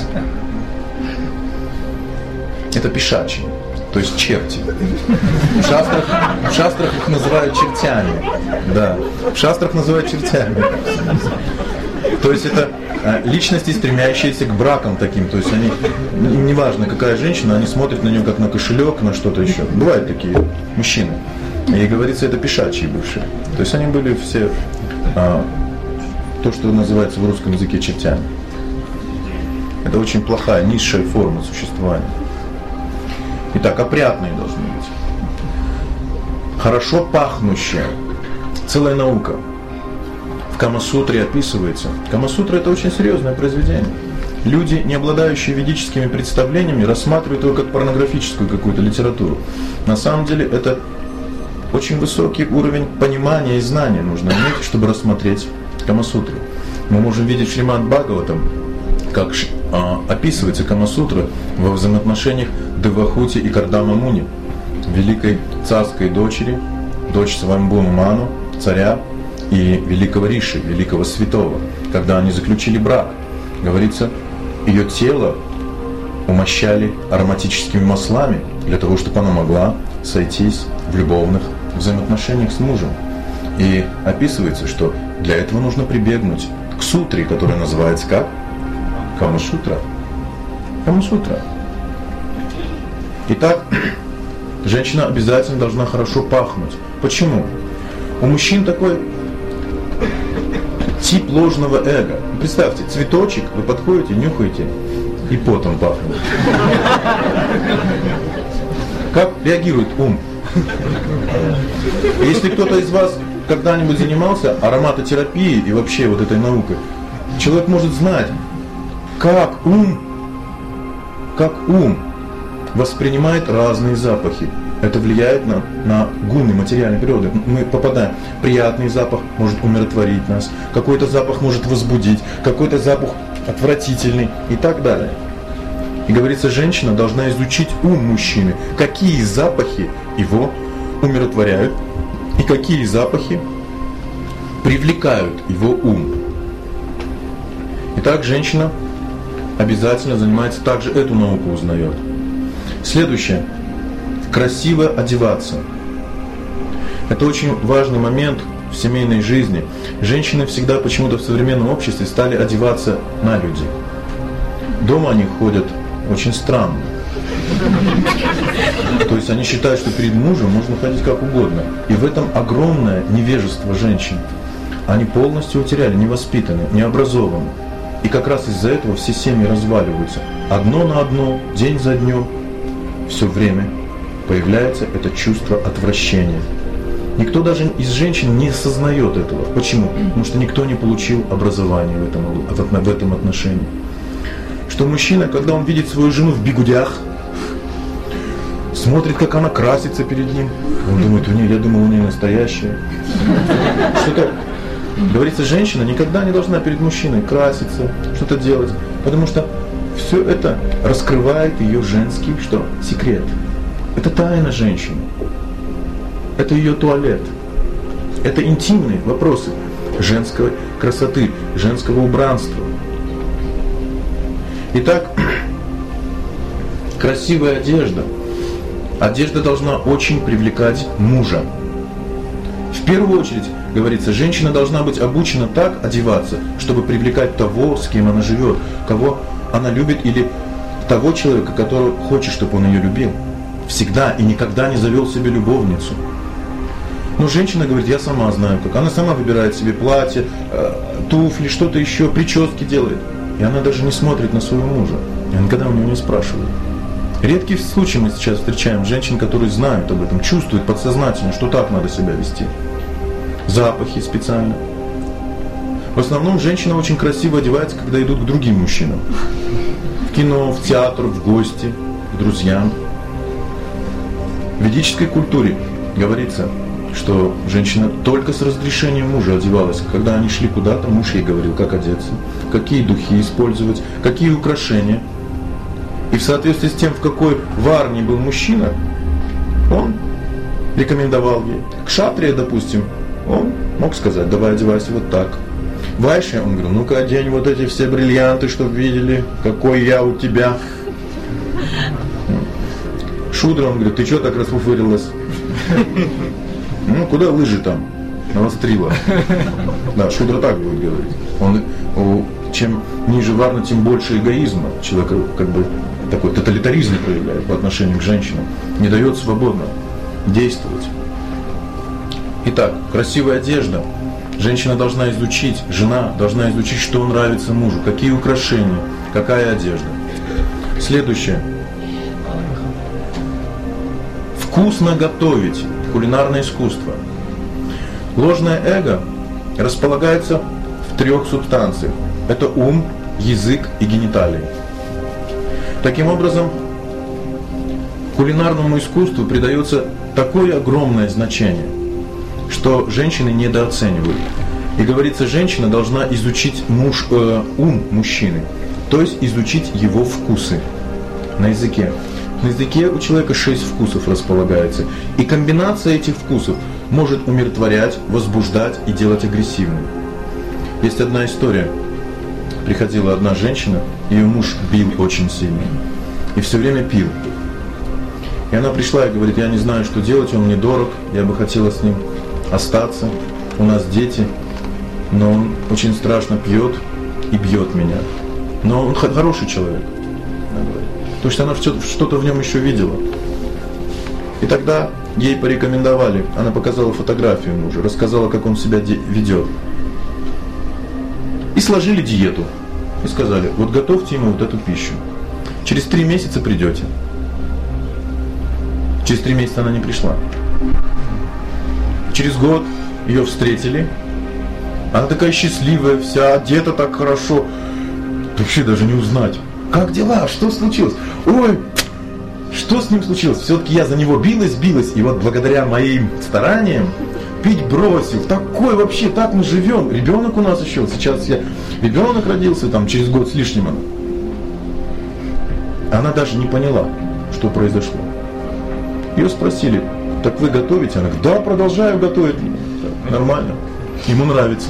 Это пешачи, то есть черти. В шастрах, в шастрах их называют чертями. Да, в шастрах называют чертями. То есть это личности, стремящиеся к бракам таким. То есть они, неважно какая женщина, они смотрят на нее как на кошелек, на что-то еще. Бывают такие мужчины. И говорится, это пешачьи бывшие. То есть они были все а, то, что называется в русском языке чертями. Это очень плохая, низшая форма существования. Итак, опрятные должны быть. Хорошо пахнущие. Целая наука. В Кама-сутре описывается. Кама-сутра — это очень серьезное произведение. Люди, не обладающие ведическими представлениями, рассматривают его как порнографическую какую-то литературу. На самом деле это очень высокий уровень понимания и знания нужно иметь, чтобы рассмотреть Кама-сутру. Мы можем видеть в Шримад Бхагаватам, как а, описывается Кама-сутра во взаимоотношениях Девахути и Кардама Муни, великой царской дочери, дочь Свамбу Ману, царя, и великого Риши, великого святого. Когда они заключили брак, говорится, ее тело, у умощали ароматическими маслами для того, чтобы она могла сойтись в любовных взаимоотношениях с мужем. И описывается, что для этого нужно прибегнуть к сутре, которая называется как? Камасутра. Камасутра. Итак, женщина обязательно должна хорошо пахнуть. Почему? У мужчин такой тип ложного эго. Представьте, цветочек, вы подходите, нюхаете, и потом пахнет. Как реагирует ум? Если кто-то из вас когда-нибудь занимался ароматотерапией и вообще вот этой наукой, человек может знать, как ум, как ум воспринимает разные запахи. Это влияет на, на гуны материальной природы. Мы попадаем. Приятный запах может умиротворить нас, какой-то запах может возбудить, какой-то запах отвратительный и так далее. И говорится, женщина должна изучить ум мужчины, какие запахи его умиротворяют и какие запахи привлекают его ум. Итак, женщина обязательно занимается, также эту науку узнает. Следующее. Красиво одеваться. Это очень важный момент в семейной жизни. Женщины всегда почему-то в современном обществе стали одеваться на люди. Дома они ходят очень странно. То есть они считают, что перед мужем можно ходить как угодно. И в этом огромное невежество женщин. Они полностью утеряли, не воспитаны, не образованы. И как раз из-за этого все семьи разваливаются. Одно на одно, день за днем, все время появляется это чувство отвращения. Никто даже из женщин не осознает этого. Почему? Потому что никто не получил образования в этом, в этом отношении. Что мужчина, когда он видит свою жену в бигудях, смотрит, как она красится перед ним, он думает, у нее, я думал, у нее настоящая. Что-то, говорится, женщина никогда не должна перед мужчиной краситься, что-то делать, потому что все это раскрывает ее женский, что? Секрет. Это тайна женщины. Это ее туалет. Это интимные вопросы женской красоты, женского убранства. Итак, красивая одежда. Одежда должна очень привлекать мужа. В первую очередь, говорится, женщина должна быть обучена так одеваться, чтобы привлекать того, с кем она живет, кого она любит, или того человека, который хочет, чтобы он ее любил. Всегда и никогда не завел себе любовницу. Но женщина говорит, я сама знаю как. Она сама выбирает себе платье, туфли, что-то еще, прически делает. И она даже не смотрит на своего мужа. Я никогда у него не спрашиваю. Редкий случай мы сейчас встречаем женщин, которые знают об этом, чувствуют подсознательно, что так надо себя вести. Запахи специально. В основном женщина очень красиво одевается, когда идут к другим мужчинам. В кино, в театр, в гости, к друзьям. В ведической культуре говорится, что женщина только с разрешением мужа одевалась. Когда они шли куда-то, муж ей говорил, как одеться, какие духи использовать, какие украшения. И в соответствии с тем, в какой варне был мужчина, он рекомендовал ей. Кшатрия, допустим, он мог сказать, давай одевайся вот так. Вайше, он говорил, ну-ка одень вот эти все бриллианты, чтобы видели, какой я у тебя. Шудра, он говорит, ты что так расфуфырилась? Ну, куда лыжи там? Навострила. Да, Шудра так будет говорить. Он, о, чем ниже варна, тем больше эгоизма. Человек как бы такой тоталитаризм проявляет по отношению к женщинам. Не дает свободно действовать. Итак, красивая одежда. Женщина должна изучить, жена должна изучить, что нравится мужу, какие украшения, какая одежда. Следующее. Вкусно готовить. Кулинарное искусство. Ложное эго располагается в трех субстанциях. Это ум, язык и гениталии. Таким образом, кулинарному искусству придается такое огромное значение, что женщины недооценивают. И говорится, женщина должна изучить муж, э, ум мужчины, то есть изучить его вкусы на языке. На языке у человека шесть вкусов располагается. И комбинация этих вкусов может умиротворять, возбуждать и делать агрессивным. Есть одна история. Приходила одна женщина, ее муж бил очень сильно. и все время пил. И она пришла и говорит: я не знаю, что делать, он мне дорог, я бы хотела с ним остаться, у нас дети, но он очень страшно пьет и бьет меня. Но он хороший человек. То есть она что-то в нем еще видела. И тогда ей порекомендовали, она показала фотографию мужа, рассказала, как он себя ведет. И сложили диету. И сказали: вот готовьте ему вот эту пищу. Через три месяца придете. Через три месяца она не пришла. Через год ее встретили. Она такая счастливая вся, одета так хорошо. Вообще даже не узнать. Как дела? Что случилось? Ой, что с ним случилось? Все-таки я за него билась, билась. И вот благодаря моим стараниям пить бросил. Такой вообще, так мы живем. Ребенок у нас еще. Сейчас я... Ребенок родился там через год с лишним. Она даже не поняла, что произошло. Ее спросили: так вы готовите? Она говорит: да, продолжаю готовить. Нормально. Ему нравится.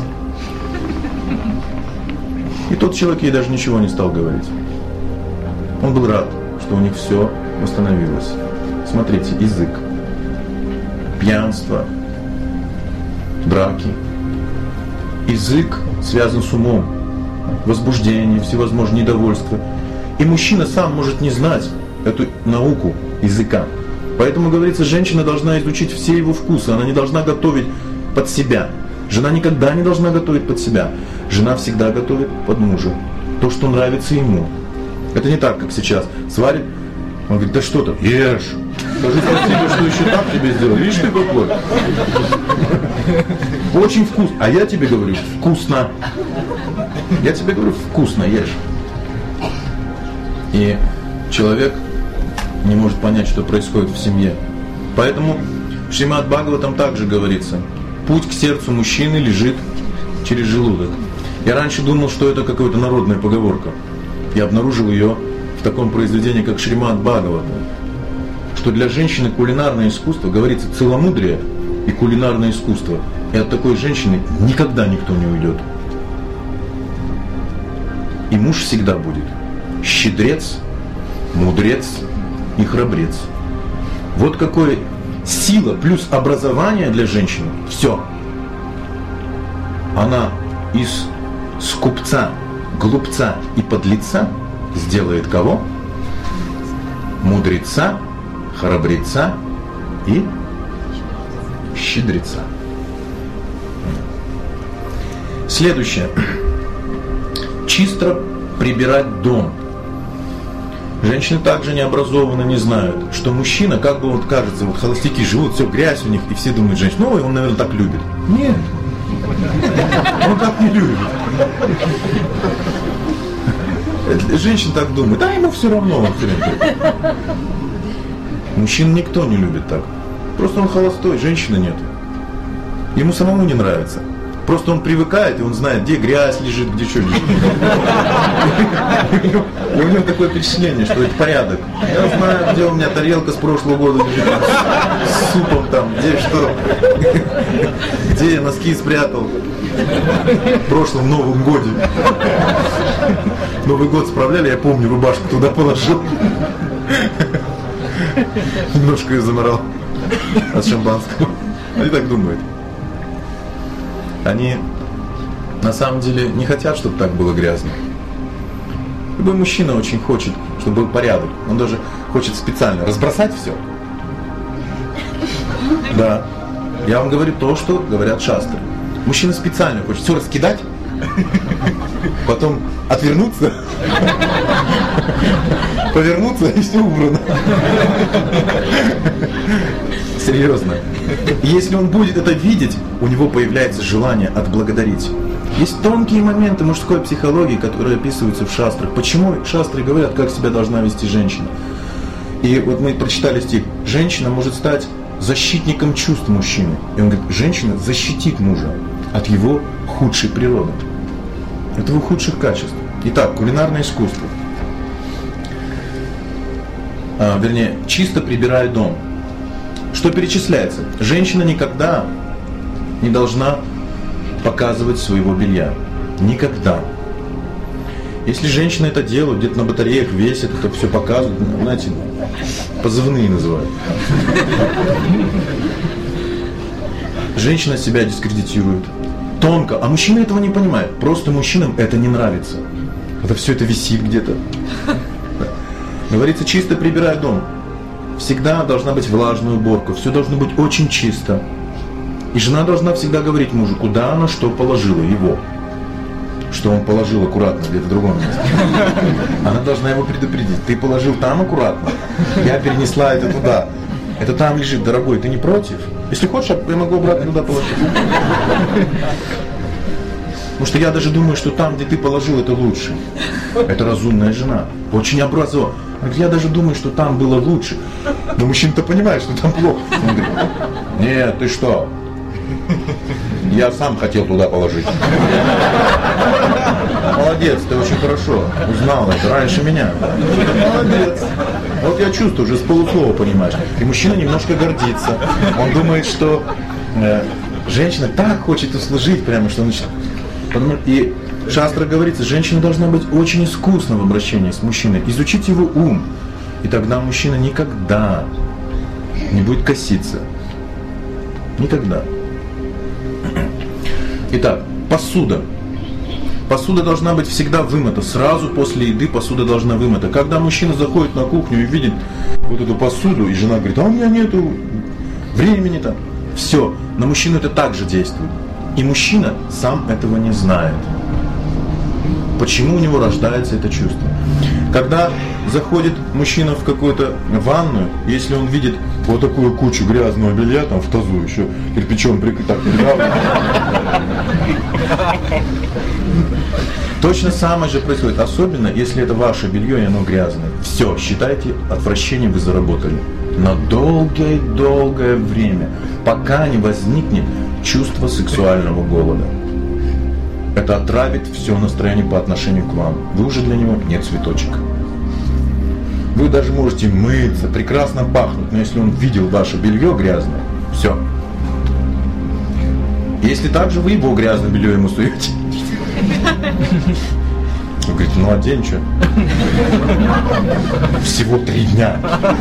И тот человек ей даже ничего не стал говорить. Он был рад, что у них все восстановилось. Смотрите, язык, пьянство, драки. Язык связан с умом, возбуждение, всевозможные недовольства. И мужчина сам может не знать эту науку языка. Поэтому, говорится, женщина должна изучить все его вкусы, она не должна готовить под себя. Жена никогда не должна готовить под себя. Жена всегда готовит под мужа. То, что нравится ему. Это не так, как сейчас. Сварит, он говорит: да что ты, ешь. Скажи спасибо, что еще так тебе сделал. Видишь, ты какой? Очень вкусно. А я тебе говорю: вкусно. Я тебе говорю: вкусно, ешь. И человек не может понять, что происходит в семье. Поэтому в Шримад Бхагаватам также говорится: путь к сердцу мужчины лежит через желудок. Я раньше думал, что это какая-то народная поговорка. Я обнаружил ее в таком произведении, как Шримад Бхагаватам, что для женщины кулинарное искусство, говорится, целомудрие и кулинарное искусство. И от такой женщины никогда никто не уйдет. И муж всегда будет щедрец, мудрец и храбрец. Вот какой сила плюс образование для женщины. Все. Она из скупца, глупца и подлеца сделает кого? Мудреца, храбреца и щедреца. Следующее. Чисто прибирать дом. Женщины также не образованы, не знают, что мужчина, как бы вот кажется, вот холостяки живут, все грязь у них, и все думают: женщина, ну, он, наверное, так любит. Нет, он так не любит. Женщина так думает: да, ему все равно. Он все время. Мужчин никто не любит так. Просто он холостой, женщины нет. Ему самому не нравится. Просто он привыкает, и он знает, где грязь лежит, где что лежит. И у него такое впечатление, что это порядок. Я знаю, где у меня тарелка с прошлого года лежит, с супом там, где что. Где я носки спрятал в прошлом Новом годе. Новый год справляли, я помню, рубашку туда положил. Немножко ее заморал от шампанского. Они так думают. Они на самом деле не хотят, чтобы так было грязно. Любой мужчина очень хочет, чтобы был порядок. Он даже хочет специально разбросать все. Да. Я вам говорю то, что говорят шастры. Мужчина специально хочет все раскидать, потом отвернуться, повернуться, и все убрано. Серьезно. Если он будет это видеть, у него появляется желание отблагодарить. Есть тонкие моменты мужской психологии, которые описываются в шастрах. Почему шастры говорят, как себя должна вести женщина? И вот мы прочитали стих: женщина может стать защитником чувств мужчины. И он говорит: женщина защитит мужа от его худшей природы, от его худших качеств. Итак, кулинарное искусство. А, вернее, чисто прибирая дом. Что перечисляется? Женщина никогда не должна показывать своего белья. Никогда. Если женщины это делают, где-то на батареях весят, это все показывают, знаете, позывные называют. Женщина себя дискредитирует. Тонко. А мужчины этого не понимают. Просто мужчинам это не нравится. Это все это висит где-то. Говорится, чисто прибирай дом. Всегда должна быть влажная уборка. Все должно быть очень чисто. И жена должна всегда говорить мужу, куда она что положила его. Что он положил аккуратно где-то в другом месте. Она должна его предупредить. Ты положил там аккуратно. Я перенесла это туда. Это там лежит, дорогой, ты не против? Если хочешь, я могу обратно туда положить. Потому что я даже думаю, что там, где ты положил, это лучше. Это разумная жена. Очень образованная. Я даже думаю, что там было лучше. Но мужчина-то понимает, что там плохо. Он говорит, нет, ты что? Я сам хотел туда положить. Молодец, ты очень хорошо узнал это раньше меня. Молодец. Вот я чувствую, уже с полуслова понимаешь. И мужчина немножко гордится. Он думает, что э, женщина так хочет услужить, прямо что начинает. И в шастре говорится, женщина должна быть очень искусна в обращении с мужчиной, изучить его ум. И тогда мужчина никогда не будет коситься. Никогда. Итак, посуда. Посуда должна быть всегда вымыта. Сразу после еды посуда должна вымыта. Когда мужчина заходит на кухню и видит вот эту посуду, и жена говорит, а у меня нету времени там. Все, на мужчину это также действует. И мужчина сам этого не знает. Почему у него рождается это чувство? Когда заходит мужчина в какую-то ванную, если он видит вот такую кучу грязного белья там в тазу, еще кирпичом прикрыто, точно самое же происходит, особенно если это ваше белье и оно грязное. Все, считайте, отвращение вы заработали на долгое-долгое время, пока не возникнет чувство сексуального голода. Это отравит все настроение по отношению к вам. Вы уже для него не цветочек. Вы даже можете мыться, прекрасно пахнуть, но если он видел ваше белье грязное, все. Если также вы его грязное белье ему суете, вы говорите, ну одень что? Всего три дня.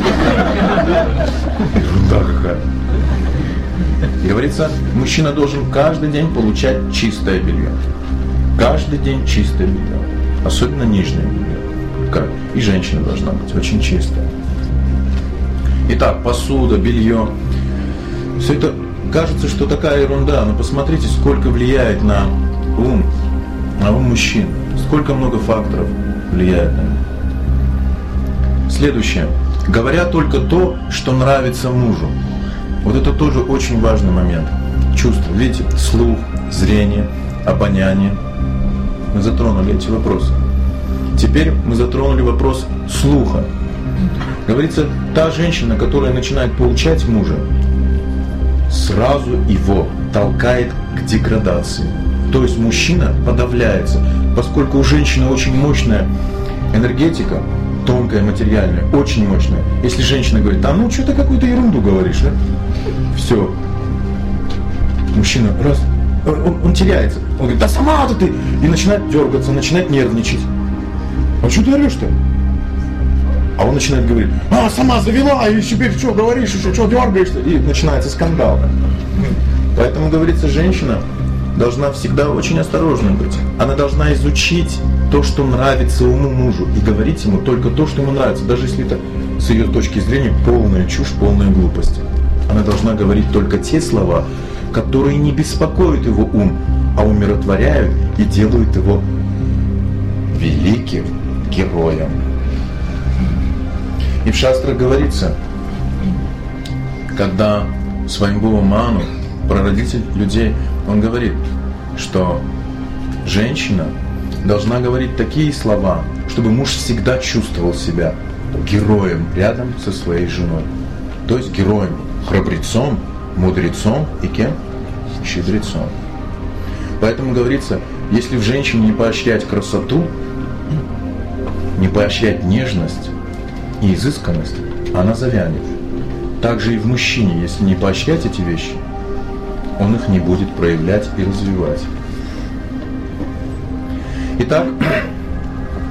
Ерунда какая. Говорится, мужчина должен каждый день получать чистое белье. Каждый день чистое белье. Особенно нижнее белье. И женщина должна быть очень чистая. Итак, посуда, белье. Все это кажется, что такая ерунда, но посмотрите, сколько влияет на ум, на ум мужчин. Сколько много факторов влияет на него. Следующее. Говоря только то, что нравится мужу. Вот это тоже очень важный момент. Чувство, видите, слух, зрение, обоняние. Мы затронули эти вопросы. Теперь мы затронули вопрос слуха. Говорится, та женщина, которая начинает поучать мужа, сразу его толкает к деградации. То есть мужчина подавляется, поскольку у женщины очень мощная энергетика, тонкая, материальная, очень мощная. Если женщина говорит, а ну что ты какую-то ерунду говоришь, а? Все. Мужчина раз, он, он теряется. Он говорит, да сама-то ты! И начинает дергаться, начинает нервничать. А что ты орешь-то? А он начинает говорить, а сама завела, и теперь что говоришь, еще что дергаешься? И начинается скандал. Поэтому, говорится, женщина должна всегда очень осторожна быть. Она должна изучить то, что нравится уму мужу, и говорить ему только то, что ему нравится, даже если это с ее точки зрения полная чушь, полная глупость. Она должна говорить только те слова, которые не беспокоят его ум, а умиротворяют и делают его великим героем. И в шастрах говорится, когда Свайамбува Ману, прародитель людей, он говорит, что женщина должна говорить такие слова, чтобы муж всегда чувствовал себя героем рядом со своей женой. То есть героем, храбрецом, мудрецом и кем? Щедрецом. Поэтому говорится, если в женщине не поощрять красоту, не поощрять нежность и изысканность, она завянет. Также и в мужчине, если не поощрять эти вещи, он их не будет проявлять и развивать. Итак,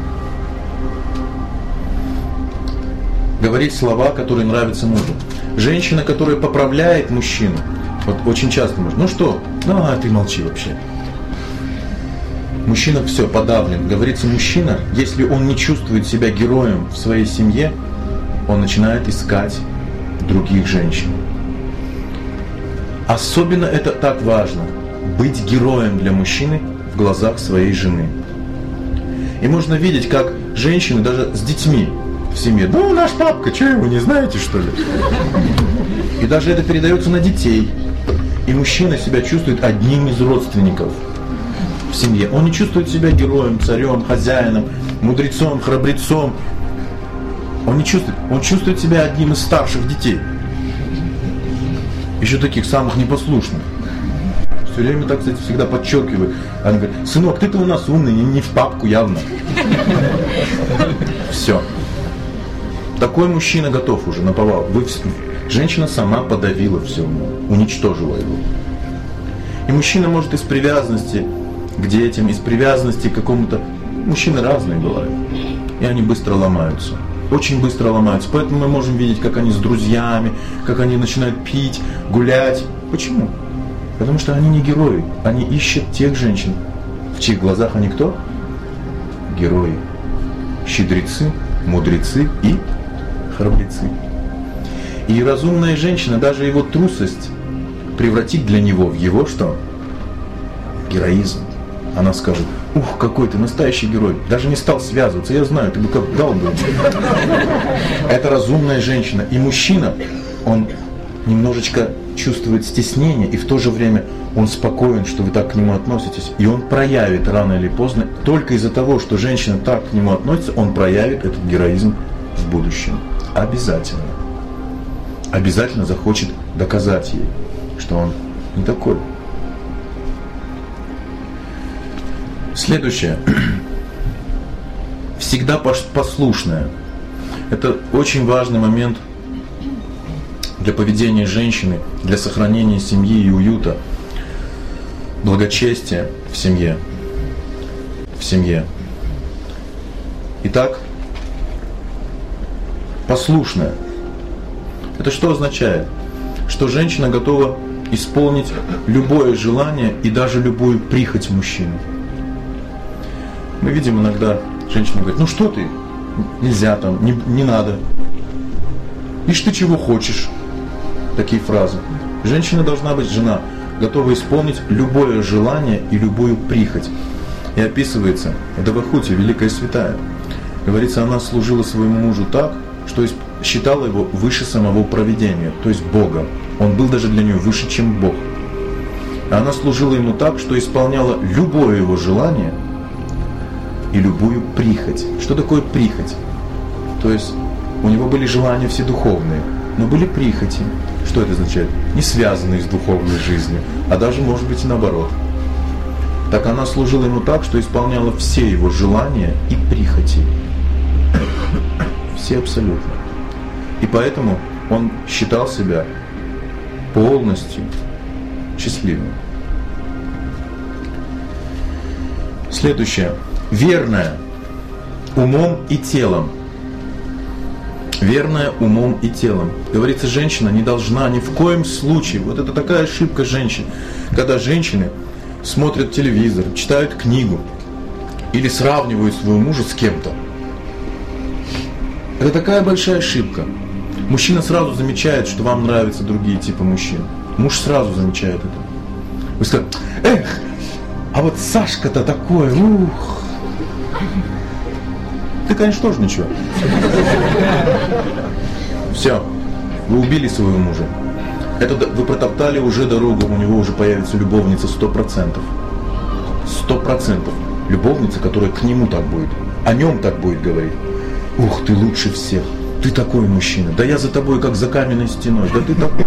говорить слова, которые нравятся мужу. Женщина, которая поправляет мужчину, вот очень часто может, ну что, ну а ты молчи вообще. Мужчина все, подавлен. Говорится, мужчина, если он не чувствует себя героем в своей семье, он начинает искать других женщин. Особенно это так важно, быть героем для мужчины в глазах своей жены. И можно видеть, как женщины даже с детьми в семье, ну наш папка, что его не знаете что ли? И даже это передается на детей. И мужчина себя чувствует одним из родственников в семье. Он не чувствует себя героем, царем, хозяином, мудрецом, храбрецом. Он не чувствует, он чувствует себя одним из старших детей. Еще таких самых непослушных. Все время так, кстати, всегда подчеркиваю. Она говорит, сынок, ты-то у нас умный, не в папку явно. Все. Такой мужчина готов уже наповал. Вы, женщина сама подавила все, уничтожила его. И мужчина может из привязанности к детям, из привязанности к какому-то... Мужчины разные бывают. И они быстро ломаются. Очень быстро ломаются. Поэтому мы можем видеть, как они с друзьями, как они начинают пить, гулять. Почему? Потому что они не герои. Они ищут тех женщин, в чьих глазах они кто? Герои. Щедрецы, мудрецы и храбрецы. И разумная женщина, даже его трусость, превратит для него в его что? Героизм. Она скажет, ух, какой ты настоящий герой. Даже не стал связываться, я знаю, ты бы как дал бы. Это разумная женщина. И мужчина, он немножечко чувствует стеснение, и в то же время он спокоен, что вы так к нему относитесь. И он проявит рано или поздно, только из-за того, что женщина так к нему относится, он проявит этот героизм в будущем. Обязательно. Обязательно захочет доказать ей, что он не такой. Следующее. Всегда послушная. Это очень важный момент для поведения женщины, для сохранения семьи и уюта, благочестия в семье. В семье. Итак, послушная. Это что означает? Что женщина готова исполнить любое желание и даже любую прихоть мужчины. Мы видим иногда, женщина говорит, ну что ты, нельзя там, не, не надо. Ишь ты чего хочешь. Такие фразы. Женщина должна быть, жена, готова исполнить любое желание и любую прихоть. И описывается, это в Ахуте, великая святая. Говорится, она служила своему мужу так, что считала его выше самого провидения, то есть Бога. Он был даже для нее выше, чем Бог. А она служила ему так, что исполняла любое его желание и любую прихоть. Что такое прихоть? То есть у него были желания вседуховные, но были прихоти. Что это означает? Не связанные с духовной жизнью, а даже, может быть, и наоборот. Так она служила ему так, что исполняла все его желания и прихоти. Все абсолютно. И поэтому он считал себя полностью счастливым. Следующее. Верная умом и телом. Верная умом и телом. Говорится, женщина не должна ни в коем случае, вот это такая ошибка женщин, когда женщины смотрят телевизор, читают книгу или сравнивают своего мужа с кем-то. Это такая большая ошибка. Мужчина сразу замечает, что вам нравятся другие типы мужчин. Муж сразу замечает это. Вы скажете, эх, а вот Сашка-то такой, ух. Ты, конечно, тоже ничего. Все, вы убили своего мужа. Это вы протоптали уже дорогу, у него уже появится любовница сто процентов. Сто процентов. Любовница, которая к нему так будет, о нем так будет говорить. Ух, ты лучше всех. Ты такой мужчина. Да я за тобой, как за каменной стеной. Да ты такой.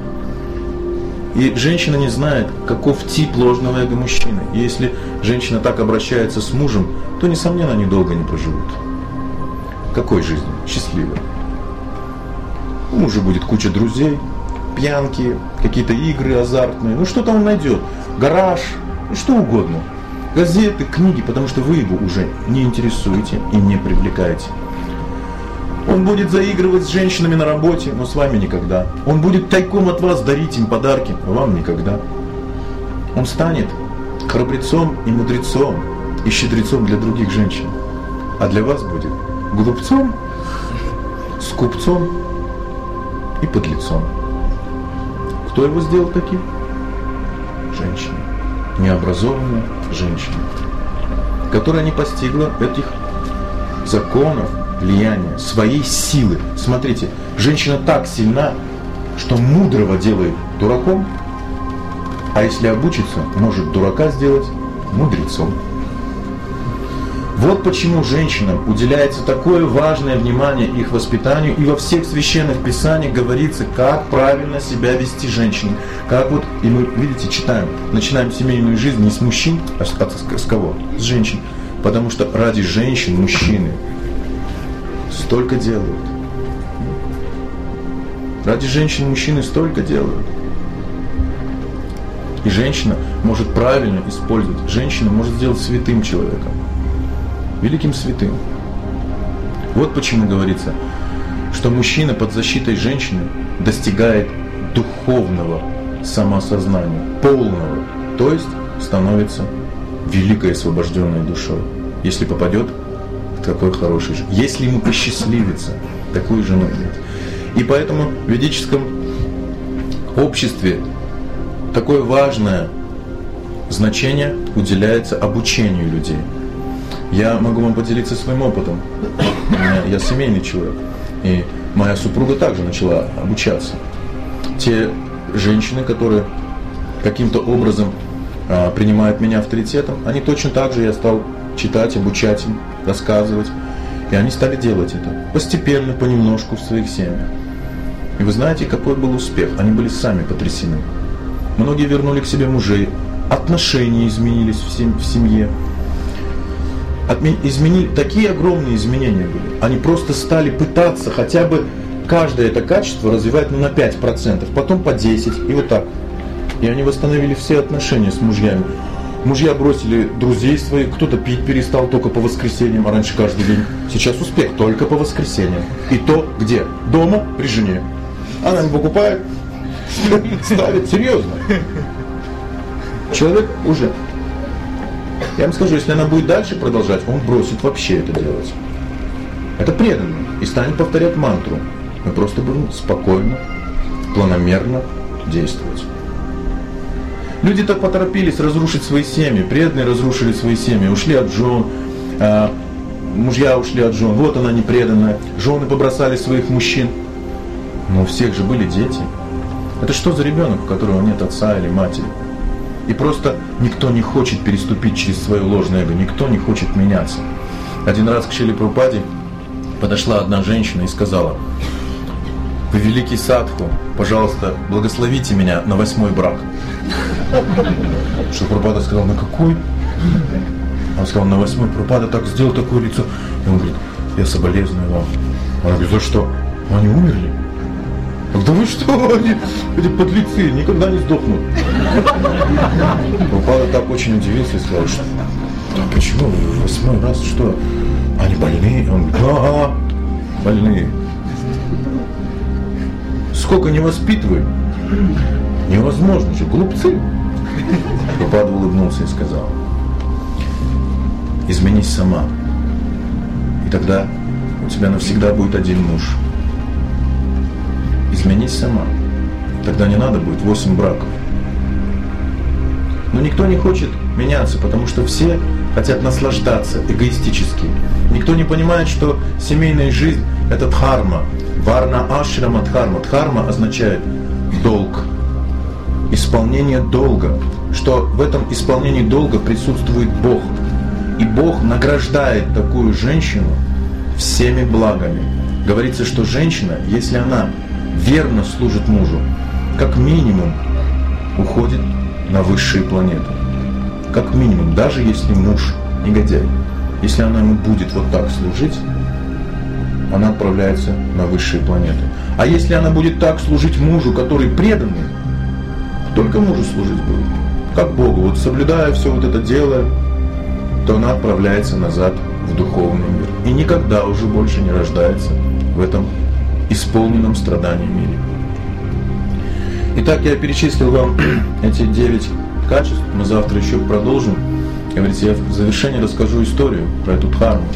И женщина не знает, каков тип ложного эго мужчины. И если женщина так обращается с мужем, то, несомненно, они долго не проживут. Какой жизнью? Счастливой. У мужа будет куча друзей, пьянки, какие-то игры азартные. Ну что там он найдет? Гараж, ну что угодно. Газеты, книги, потому что вы его уже не интересуете и не привлекаете. Он будет заигрывать с женщинами на работе, но с вами никогда. Он будет тайком от вас дарить им подарки, а вам никогда. Он станет храбрецом и мудрецом, и щедрецом для других женщин. А для вас будет глупцом, скупцом и подлецом. Кто его сделал таким? Женщина. Необразованная женщина, которая не постигла этих законов влияния, своей силы. Смотрите, женщина так сильна, что мудрого делает дураком, а если обучится, может дурака сделать мудрецом. Вот почему женщинам уделяется такое важное внимание их воспитанию, и во всех священных писаниях говорится, как правильно себя вести женщине. Как вот, и мы, видите, читаем, начинаем семейную жизнь не с мужчин, а с, с, с кого? С женщин. Потому что ради женщин мужчины столько делают. Ради женщин мужчины столько делают. И женщина может правильно использовать. Женщина может сделать святым человеком. Великим святым. Вот почему говорится, что мужчина под защитой женщины достигает духовного самоосознания, полного, то есть становится великой освобожденной душой, если попадет к такой хорошей жене, если ему посчастливится такую жену иметь. И поэтому в ведическом обществе такое важное значение уделяется обучению людей. Я могу вам поделиться своим опытом. Я семейный человек, и моя супруга также начала обучаться. Те женщины, которые каким-то образом а, принимают меня авторитетом, они точно так же, я стал читать, обучать им, рассказывать. И они стали делать это постепенно, понемножку в своих семьях. И вы знаете, какой был успех? Они были сами потрясены. Многие вернули к себе мужей, отношения изменились в, сем- в семье. Отме- изменили, такие огромные изменения были. Они просто стали пытаться хотя бы каждое это качество развивать ну, на пять процентов, потом по десять процентов, и вот так. И они восстановили все отношения с мужьями. Мужья бросили друзей своих, кто-то пить перестал только по воскресеньям, а раньше каждый день. Сейчас успех только по воскресеньям. И то где? Дома при жене. Она не покупает, ставит. Серьезно. Человек уже... Я вам скажу, если она будет дальше продолжать, он бросит вообще это делать. Это преданно. И станет повторять мантру. Мы просто будем спокойно, планомерно действовать. Люди так поторопились разрушить свои семьи. Преданные разрушили свои семьи. Ушли от жен. Э, мужья ушли от жен. Вот она непреданная. Жены побросали своих мужчин. Но у всех же были дети. Это что за ребенок, у которого нет отца или матери? И просто никто не хочет переступить через свое ложное эго, никто не хочет меняться. Один раз к Шриле Прабхупаде подошла одна женщина и сказала: «Вы великий садху, пожалуйста, благословите меня на восьмой брак». Шрила Прабхупада сказал: «На какой?» Он сказал: «На восьмой». Прабхупада так сделал такое лицо. И он говорит: «Я соболезную вам». Она говорит: «За что? Они умерли?» Да вы что, они, эти подлецы, никогда не сдохнут. Прабхупада так очень удивился и сказал: что, да почему вы восьмой раз, что, они больные? Он говорит: ага, больные. Сколько не воспитывай, невозможно же, глупцы. Прабхупада улыбнулся и сказал: изменись сама, и тогда у тебя навсегда будет один муж. Изменись сама. Тогда не надо будет восемь браков. Но никто не хочет меняться, потому что все хотят наслаждаться эгоистически. Никто не понимает, что семейная жизнь – это дхарма. Варна ашрама дхарма. Дхарма означает долг. Исполнение долга. Что в этом исполнении долга присутствует Бог. И Бог награждает такую женщину всеми благами. Говорится, что женщина, если она верно служит мужу, как минимум уходит на высшие планеты. Как минимум, даже если муж негодяй. Если она ему будет вот так служить, она отправляется на высшие планеты. А если она будет так служить мужу, который преданный, только мужу служить будет, как Богу, вот соблюдая все вот это дело, то она отправляется назад в духовный мир. И никогда уже больше не рождается в этом исполненном страданием мире. Итак, я перечислил вам эти девять качеств, мы завтра еще продолжим. Говорится, я в завершении расскажу историю про эту дхарму.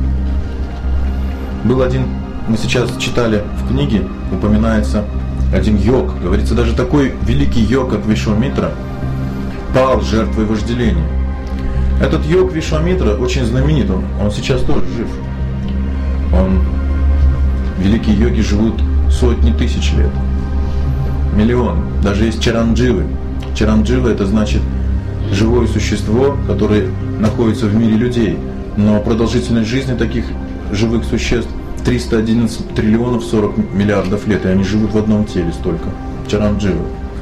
Был один, мы сейчас читали в книге, упоминается один йог. Говорится, даже такой великий йог, как Вишвамитра, пал жертвой вожделения. Этот йог Вишвамитра очень знаменит, он, он сейчас тоже жив. Он, великие йоги живут сотни тысяч лет, миллион. Даже есть чарандживы. Чаранджива — это значит живое существо, которое находится в мире людей. Но продолжительность жизни таких живых существ триста одиннадцать триллионов сорок миллиардов лет, и они живут в одном теле столько. Чарандживы.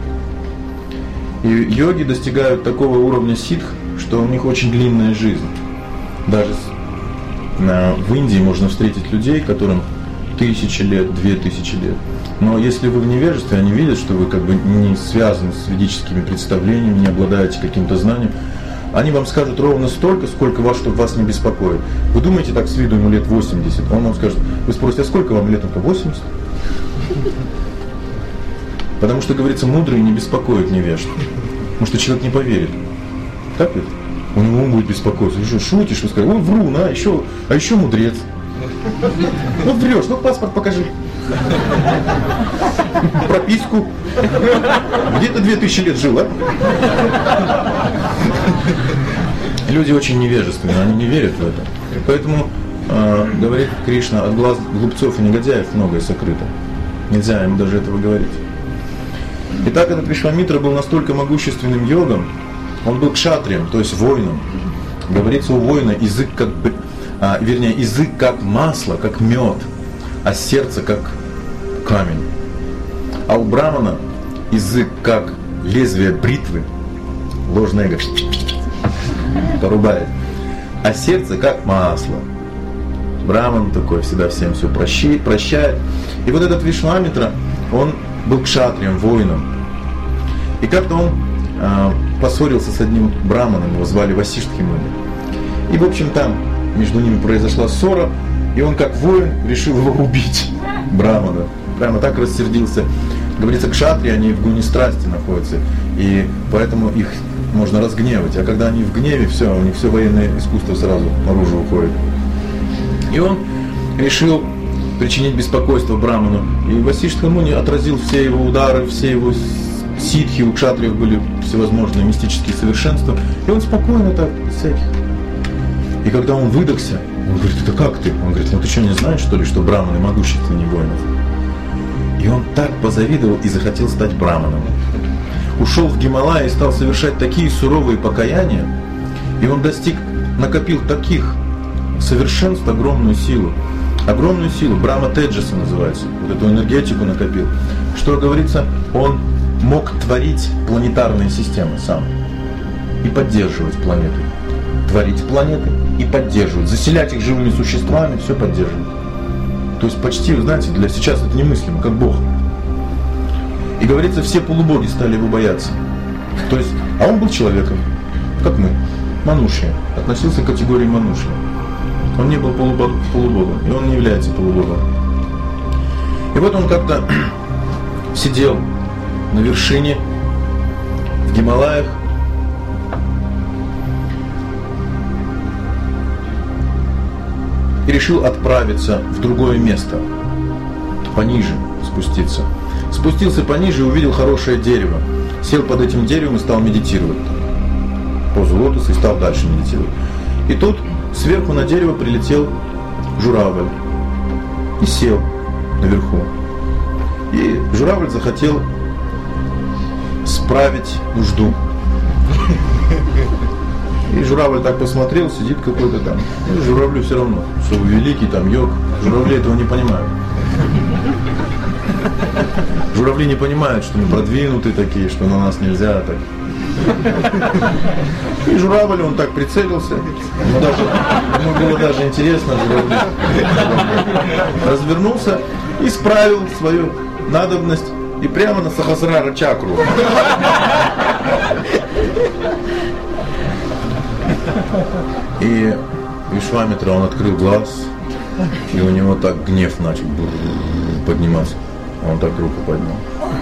И йоги достигают такого уровня ситх, что у них очень длинная жизнь. Даже в Индии можно встретить людей, которым тысячи лет, две тысячи лет. Но если вы в невежестве, они видят, что вы как бы не связаны с ведическими представлениями, не обладаете каким-то знанием, они вам скажут ровно столько, сколько вас, чтобы вас не беспокоит. Вы думаете, так с виду ему лет восемьдесят, он вам скажет, вы спросите, а сколько вам лет? Он говорит, восемьдесят. Потому что, говорится, мудрые не беспокоят невежд. Потому что человек не поверит. Так ведь? У него ум будет беспокоиться. Вы что, шутишь? Вы скажете, ой, вру, а еще, а еще мудрец. Ну врешь, ну паспорт покажи. Прописку. Где ты две тысячи лет жил, а? Люди очень невежественны, они не верят в это. Поэтому, э, говорит Кришна, от глаз глупцов и негодяев многое сокрыто. Нельзя им даже этого говорить. Итак, этот Вишвамитра был настолько могущественным йогом, он был кшатрием, то есть воином. Говорится, у воина язык как бы, а, вернее, язык как масло, как мед, а сердце как камень. А у брамана язык как лезвие бритвы, ложное эго порубает, а сердце как масло. Браман такой всегда всем все прощает, прощает. И вот этот Вишвамитра, он был кшатрием, воином. И как-то он э, поссорился с одним браманом, его звали Васиштхи Муни. И в общем там между ними произошла ссора, и он как воин решил его убить, брамана. Прямо так рассердился. Говорится, кшатри, они в гуне страсти находятся, и поэтому их можно разгневать. А когда они в гневе, все, у них все военное искусство сразу наружу уходит. И он решил причинить беспокойство браману. И Васиштха Муни отразил все его удары, все его ситхи, у кшатриев были всевозможные мистические совершенства. И он спокойно так, всяких. И когда он выдохся, он говорит, это как ты? Он говорит, ну ты что, не знаешь, что ли, что браманы могущественнее воинов? И он так позавидовал и захотел стать браманом. Ушел в Гималай и стал совершать такие суровые покаяния. И он достиг, накопил таких совершенств, огромную силу. Огромную силу, Брахма Теджаса называется, вот эту энергетику накопил, что, говорится, он мог творить планетарные системы сам и поддерживать планеты. Творить планеты и поддерживать, заселять их живыми существами, все поддерживать. То есть почти, вы знаете, для сейчас это немыслимо, как Бог. И, говорится, все полубоги стали его бояться. То есть, а он был человеком, как мы, манушья, относился к категории манушья. Он не был полубогом, и он не является полубогом. И вот он как-то сидел на вершине в Гималаях, и решил отправиться в другое место, пониже спуститься. Спустился пониже и увидел хорошее дерево. Сел под этим деревом и стал медитировать. Позу лотоса и стал дальше медитировать. И тут сверху на дерево прилетел журавль и сел наверху. И журавль захотел справить нужду. И журавль так посмотрел, сидит какой-то там. И журавлю все равно, что вы великий там йог. Журавли этого не понимают. Журавли не понимают, что мы продвинутые такие, что на нас нельзя так. И журавль, он так прицелился. Ему, даже, ему было даже интересно, журавль развернулся и справил свою надобность и прямо на Сахасрара чакру. И Вишвамитра, он открыл глаз, И у него так гнев начал подниматься. Он так руку поднял.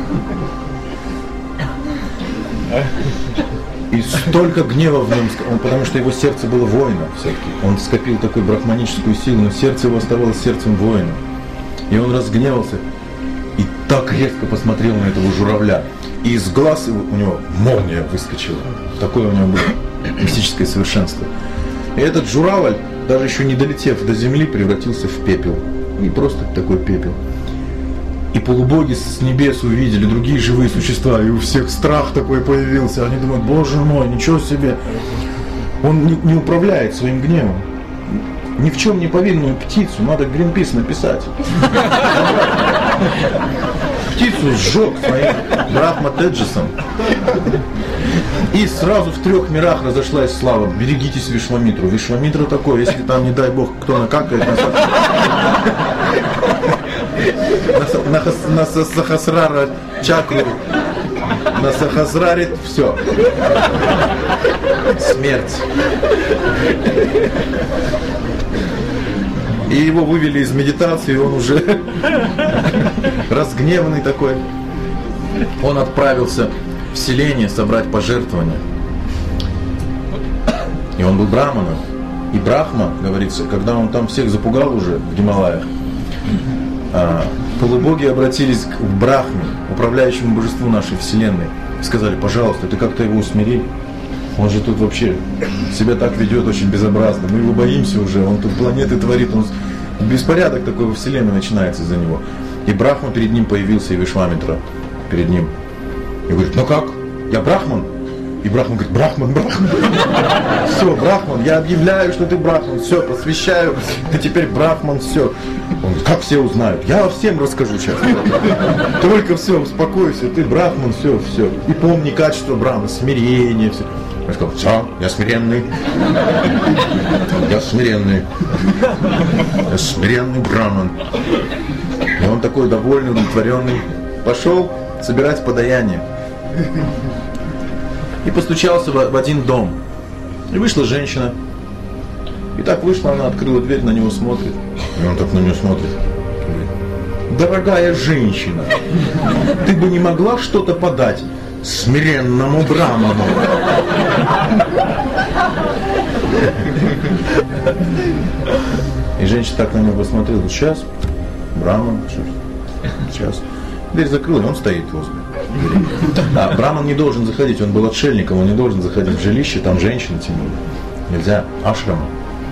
И столько гнева в нем, потому что его сердце было воина все-таки. Он скопил такую брахманическую силу, но сердце его оставалось сердцем воина. И он разгневался и так резко посмотрел на этого журавля. И из глаз его, у него молния выскочила. Такое у него было мистическое совершенство. И этот журавль, даже еще не долетев до земли, превратился в пепел. И просто такой пепел. И полубоги с небес увидели, другие живые существа, и у всех страх такой появился. Они думают, боже мой, ничего себе. Он не, не управляет своим гневом. Ни в чем не повинную птицу надо Гринпис написать. Птицу сжег своим Брахма Теджесом. И сразу в трех мирах разошлась слава. Берегитесь Вишвамитру. Вишвамитра такой, если там, не дай бог, кто накакает на, на, на, на Сахасрара чакру, на Сахасраре все. Смерть. И его вывели из медитации, он уже разгневанный такой. Он отправился в селение собрать пожертвования. И он был брахманом. И Брахма, говорится, когда он там всех запугал уже в Гималаях, а, полубоги обратились к Брахме, управляющему божеству нашей вселенной, и сказали, пожалуйста, ты как-то его усмири. Он же тут вообще себя так ведет очень безобразно. Мы его боимся уже, он тут планеты творит, он беспорядок такой во вселенной начинается из-за него. И Брахма перед ним появился, и Вишвамитра перед ним. И говорит, ну как, я Брахман? И Брахман говорит, Брахман, Брахман. Все, Брахман, я объявляю, что ты Брахман, все, посвящаю, ты теперь Брахман, все. Он говорит, как все узнают? Я всем расскажу сейчас. Только все, успокойся, ты Брахман, все, все. И помни качество Брахмана, смирение, все. Я сказал, все, я смиренный. Я смиренный. Я смиренный Брахман. И он такой довольный, удовлетворенный. Пошел собирать подаяние. И постучался в один дом. И вышла женщина. И так вышла, она открыла дверь, на него смотрит. И он так на нее смотрит. Говорит, дорогая женщина, ты бы не могла что-то подать смиренному Браману? И женщина так на него посмотрела. Сейчас, Браман, сейчас. Дверь закрыла, и он стоит возле двери. А Браман не должен заходить, он был отшельником, он не должен заходить в жилище, там женщина тем более. Нельзя, ашрама.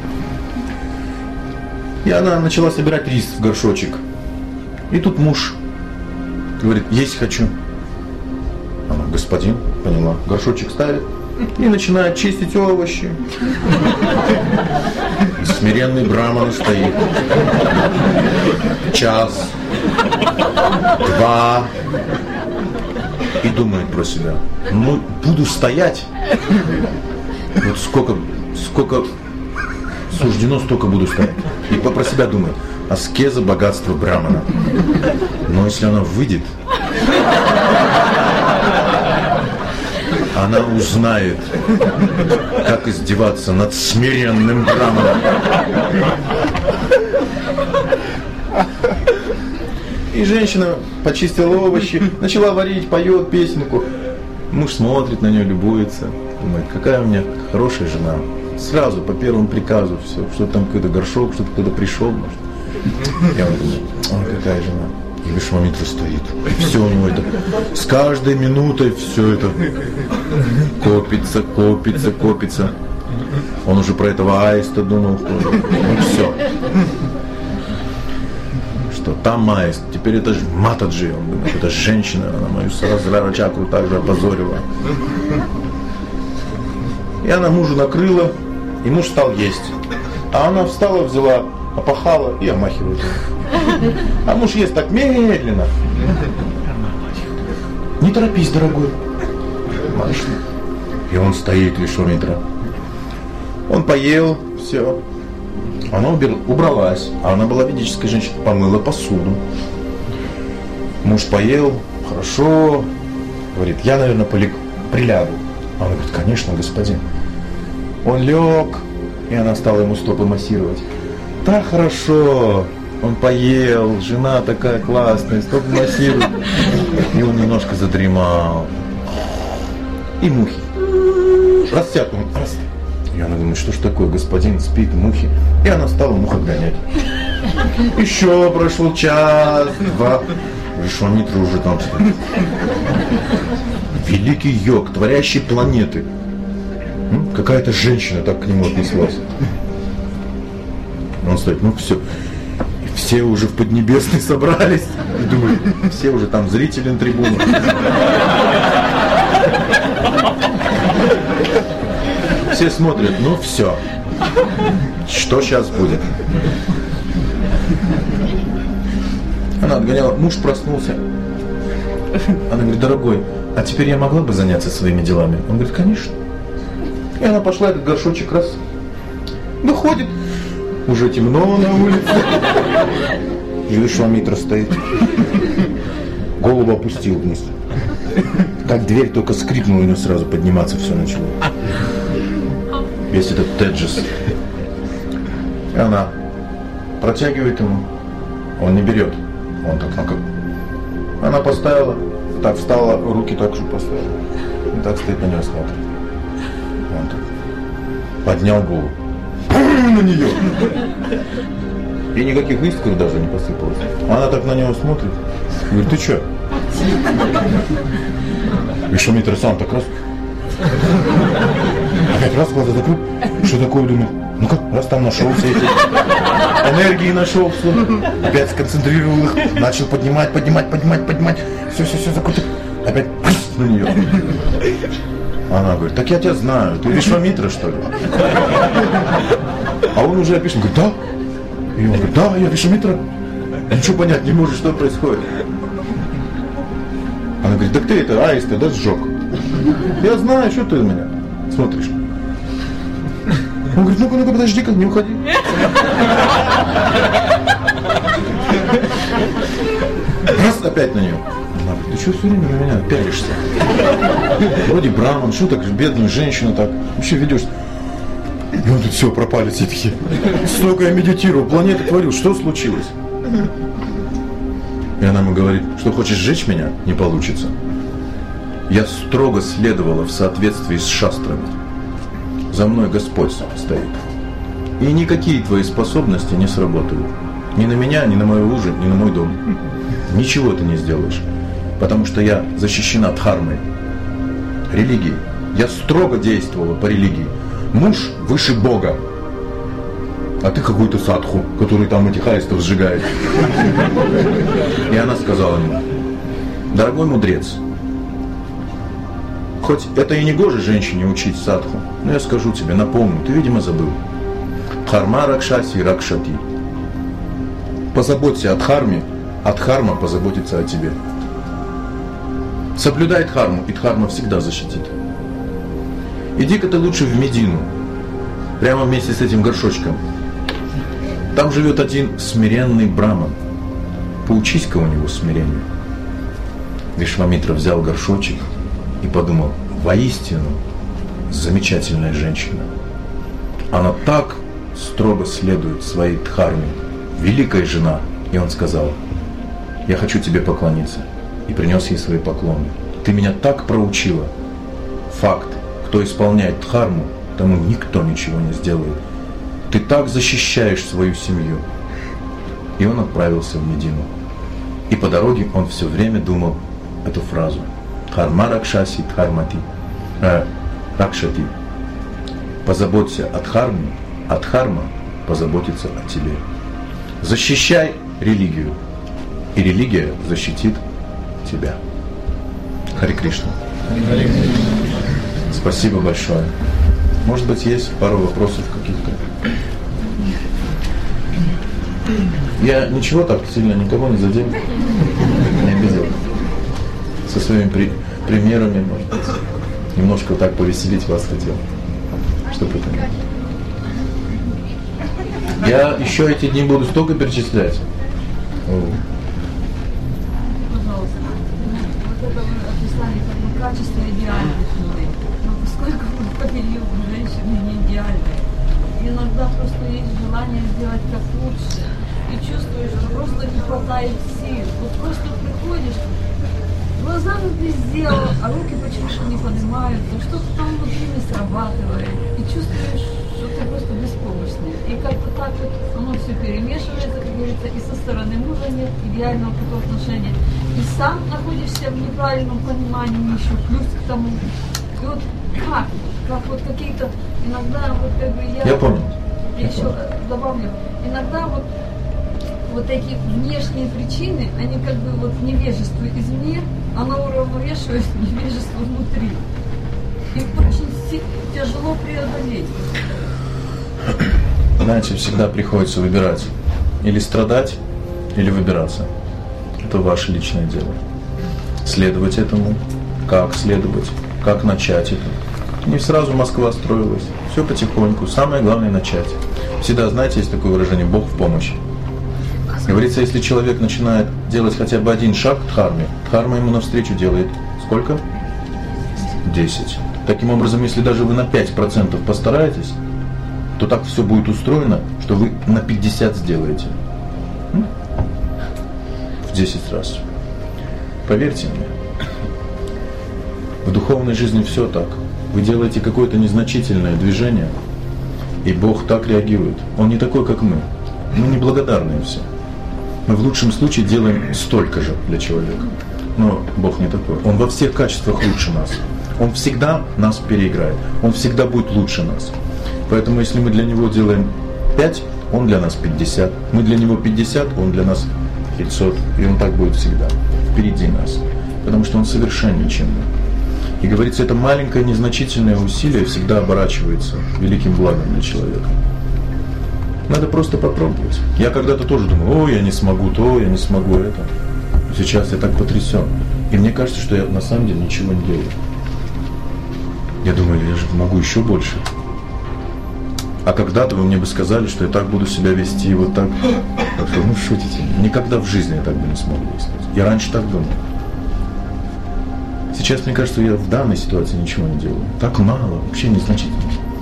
И она начала собирать рис в горшочек. И тут муж говорит, есть хочу. Она, господин, поняла, горшочек ставит и начинает чистить овощи. Смиренный Браман стоит. Час. Два. И думает про себя. Ну, буду стоять. Вот сколько, сколько суждено, столько буду стоять. И про себя думает. Аскеза, богатство Брамана. Но если она выйдет, она узнает, как издеваться над смиренным Браманом. И женщина почистила овощи, начала варить, поет песенку. Муж смотрит на нее, любуется. Думает, какая у меня хорошая жена. Сразу по первому приказу все, что там какой-то горшок, что-то кто-то пришел, может. И он думает, ой, какая жена. И Вишвамитра стоит. И все у него это, с каждой минутой все это копится, копится, копится. Он уже про этого аиста думал. Ну все. Что там аист, теперь это же Матаджи. Он думает, это женщина, она мою Сахасрара чакру также опозорила. И она мужу накрыла, и муж стал есть. А она встала, взяла, опахала и омахивает его. А муж ест так медленно. Не торопись, дорогой. И он стоит, Вишвамитра. Он поел, все. Она убралась. А она была ведическая женщина. Помыла посуду. Муж поел, хорошо. Говорит, я, наверное, полег, прилягу. А она говорит, конечно, господин. Он лег, и она стала ему стопы массировать. так хорошо. Он поел, жена такая классная, столько массирует. И он немножко задремал. И мухи. Растят он. И она думает, что ж такое, господин спит, мухи. И она стала мух отгонять. Еще прошел час, два. Вишвамитра уже там стоит. Великий йог, творящий планеты. М? Какая-то женщина так к нему отнеслась. Он стоит, ну все. И все уже в Поднебесной собрались. И думают, все уже там зрители на трибунах. Все смотрят, ну все. Что сейчас будет? Она отгоняла, муж проснулся. Она говорит, дорогой, а теперь я могла бы заняться своими делами? Он говорит, конечно. И она пошла, этот горшочек раз. Выходит. Уже темно на улице. И Вишвамитра стоит. Голову опустил вниз. Так дверь только скрипнула, у него сразу подниматься все начало. Весь этот теджес. И она протягивает ему. Он не берет. Он так, ну как. Она поставила, так встала, руки так же поставила. И так стоит на нее, смотрит. Он так. Поднял голову. На нее. И никаких искр даже не посыпалось. Она так на него смотрит. Говорит, ты что? Вишвамитра сам так раз. Опять раз глаза закрыл. Что такое, думает? Ну-ка, раз там нашел все эти энергии, нашел все. Опять сконцентрировал их. Начал поднимать, поднимать, поднимать, поднимать. Все, все, все, закрутил. Опять на нее. Она говорит, так я тебя знаю. Ты Вишвамитра, что ли? А он уже опишет, говорит, да. И он говорит, да, я Вишвамитра. Ничего понять не может, что происходит. Она говорит, так ты это аист, да, сжег. Я знаю, что ты на меня смотришь. Он говорит, ну-ка, ну-ка, подожди-ка, не уходи. Раз опять на нее. Она говорит, ты что все время на меня пялишься? Вроде браман, что так бедную женщину так вообще ведешь? И он тут все, пропали все такие. Столько я медитировал, планету творил, что случилось? И она ему говорит, что хочешь сжечь меня? Не получится. Я строго следовала в соответствии с шастрами. За мной Господь стоит. И никакие твои способности не сработают. Ни на меня, ни на мою ужин, ни на мой дом. Ничего ты не сделаешь. Потому что я защищена дхармой. Религией. Я строго действовала по религии. Муж выше Бога. А ты какой-то садху, который там этих аистов сжигает. И она сказала ему, дорогой мудрец, хоть это и не гоже женщине учить садху, но я скажу тебе, напомню, ты, видимо, забыл. Дхарма ракшаси ракшати. Позаботься о дхарме, а дхарма позаботится о тебе. Соблюдай дхарму, и дхарма всегда защитит. Иди-ка ты лучше в Медину, прямо вместе с этим горшочком. Там живет один смиренный браман. Поучись-ка у него смирению. Вишвамитра взял горшочек и подумал, воистину замечательная женщина. Она так строго следует своей дхарме, великая жена. И он сказал, я хочу тебе поклониться. И принес ей свои поклоны. Ты меня так проучила. Факт, кто исполняет дхарму, тому никто ничего не сделает. Ты так защищаешь свою семью. И он отправился в Медину. И по дороге он все время думал эту фразу. Дхарма ракшаси дхармати. Э, ракшати. Позаботься о дхарме, а дхарма позаботится о тебе. Защищай религию. И религия защитит тебя. Харе Кришна. Спасибо большое. Может быть, есть пару вопросов каких-то? Я ничего так сильно никого не задел, не обидел. Со своими при, примерами, может быть, немножко так повеселить вас хотел. Чтобы это... Я еще эти дни буду столько перечислять. Пожалуйста. Вот это вы описали как качество идеальных людей. Но поскольку по периоду женщины не идеальные, иногда просто есть желание сделать как лучше. И чувствуешь, что просто не хватает сил. Вот просто приходишь, глазами ты сделал, а руки почему-то не поднимаются, что-то там внутри не срабатывает. И чувствуешь, что ты просто беспомощный. И как-то так вот оно все перемешивается, как говорится, и со стороны мужа нет идеального такого отношения. И сам находишься в неправильном понимании еще, плюс к тому. И вот как? Как вот какие-то, иногда вот как бы я... Я понял. Я еще добавлю. Иногда вот вот эти внешние причины, они как бы вот невежество извне, оно уравновешивает невежество внутри. Их очень тяжело преодолеть. Знаете, всегда приходится выбирать. Или страдать, или выбираться. Это ваше личное дело. Следовать этому, как следовать, как начать это. Не сразу Москва строилась. Все потихоньку. Самое главное начать. Всегда, знаете, есть такое выражение «Бог в помощь». Говорится, если человек начинает делать хотя бы один шаг к дхарме, дхарма ему навстречу делает сколько? десять. Таким образом, если даже вы на пять процентов постараетесь, то так все будет устроено, что вы на пятьдесят сделаете. В десять раз. Поверьте мне, в духовной жизни все так. Вы делаете какое-то незначительное движение, и Бог так реагирует. Он не такой, как мы. Мы неблагодарные все. Мы в лучшем случае делаем столько же для человека. Но Бог не такой. Он во всех качествах лучше нас. Он всегда нас переиграет. Он всегда будет лучше нас. Поэтому если мы для Него делаем пять, Он для нас пятьдесят. Мы для Него пятьдесят, Он для нас пятьсот. И Он так будет всегда. Впереди нас. Потому что Он совершеннее, чем мы. И говорится, это маленькое незначительное усилие всегда оборачивается великим благом для человека. Надо просто попробовать. Я когда-то тоже думал, о, я не смогу то, я не смогу это. Сейчас я так потрясен. И мне кажется, что я на самом деле ничего не делаю. Я думаю, я же могу еще больше. А когда-то вы мне бы сказали, что я так буду себя вести, вот так. Так что, ну, шутите. Никогда в жизни я так бы не смог действовать. Я раньше так думал. Сейчас, мне кажется, я в данной ситуации ничего не делаю. Так мало, вообще незначительно.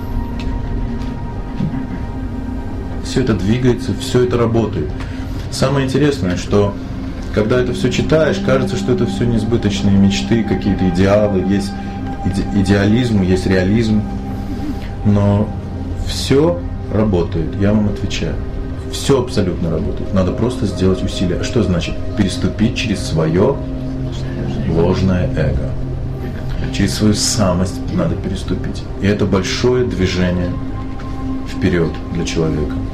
Все это двигается, все это работает. Самое интересное, что когда это все читаешь, кажется, что это все несбыточные мечты, какие-то идеалы, есть иде- идеализм, есть реализм. Но все работает, я вам отвечаю. Все абсолютно работает. Надо просто сделать усилия. А что значит? Переступить через свое ложное эго. Через свою самость надо переступить. И это большое движение вперед для человека.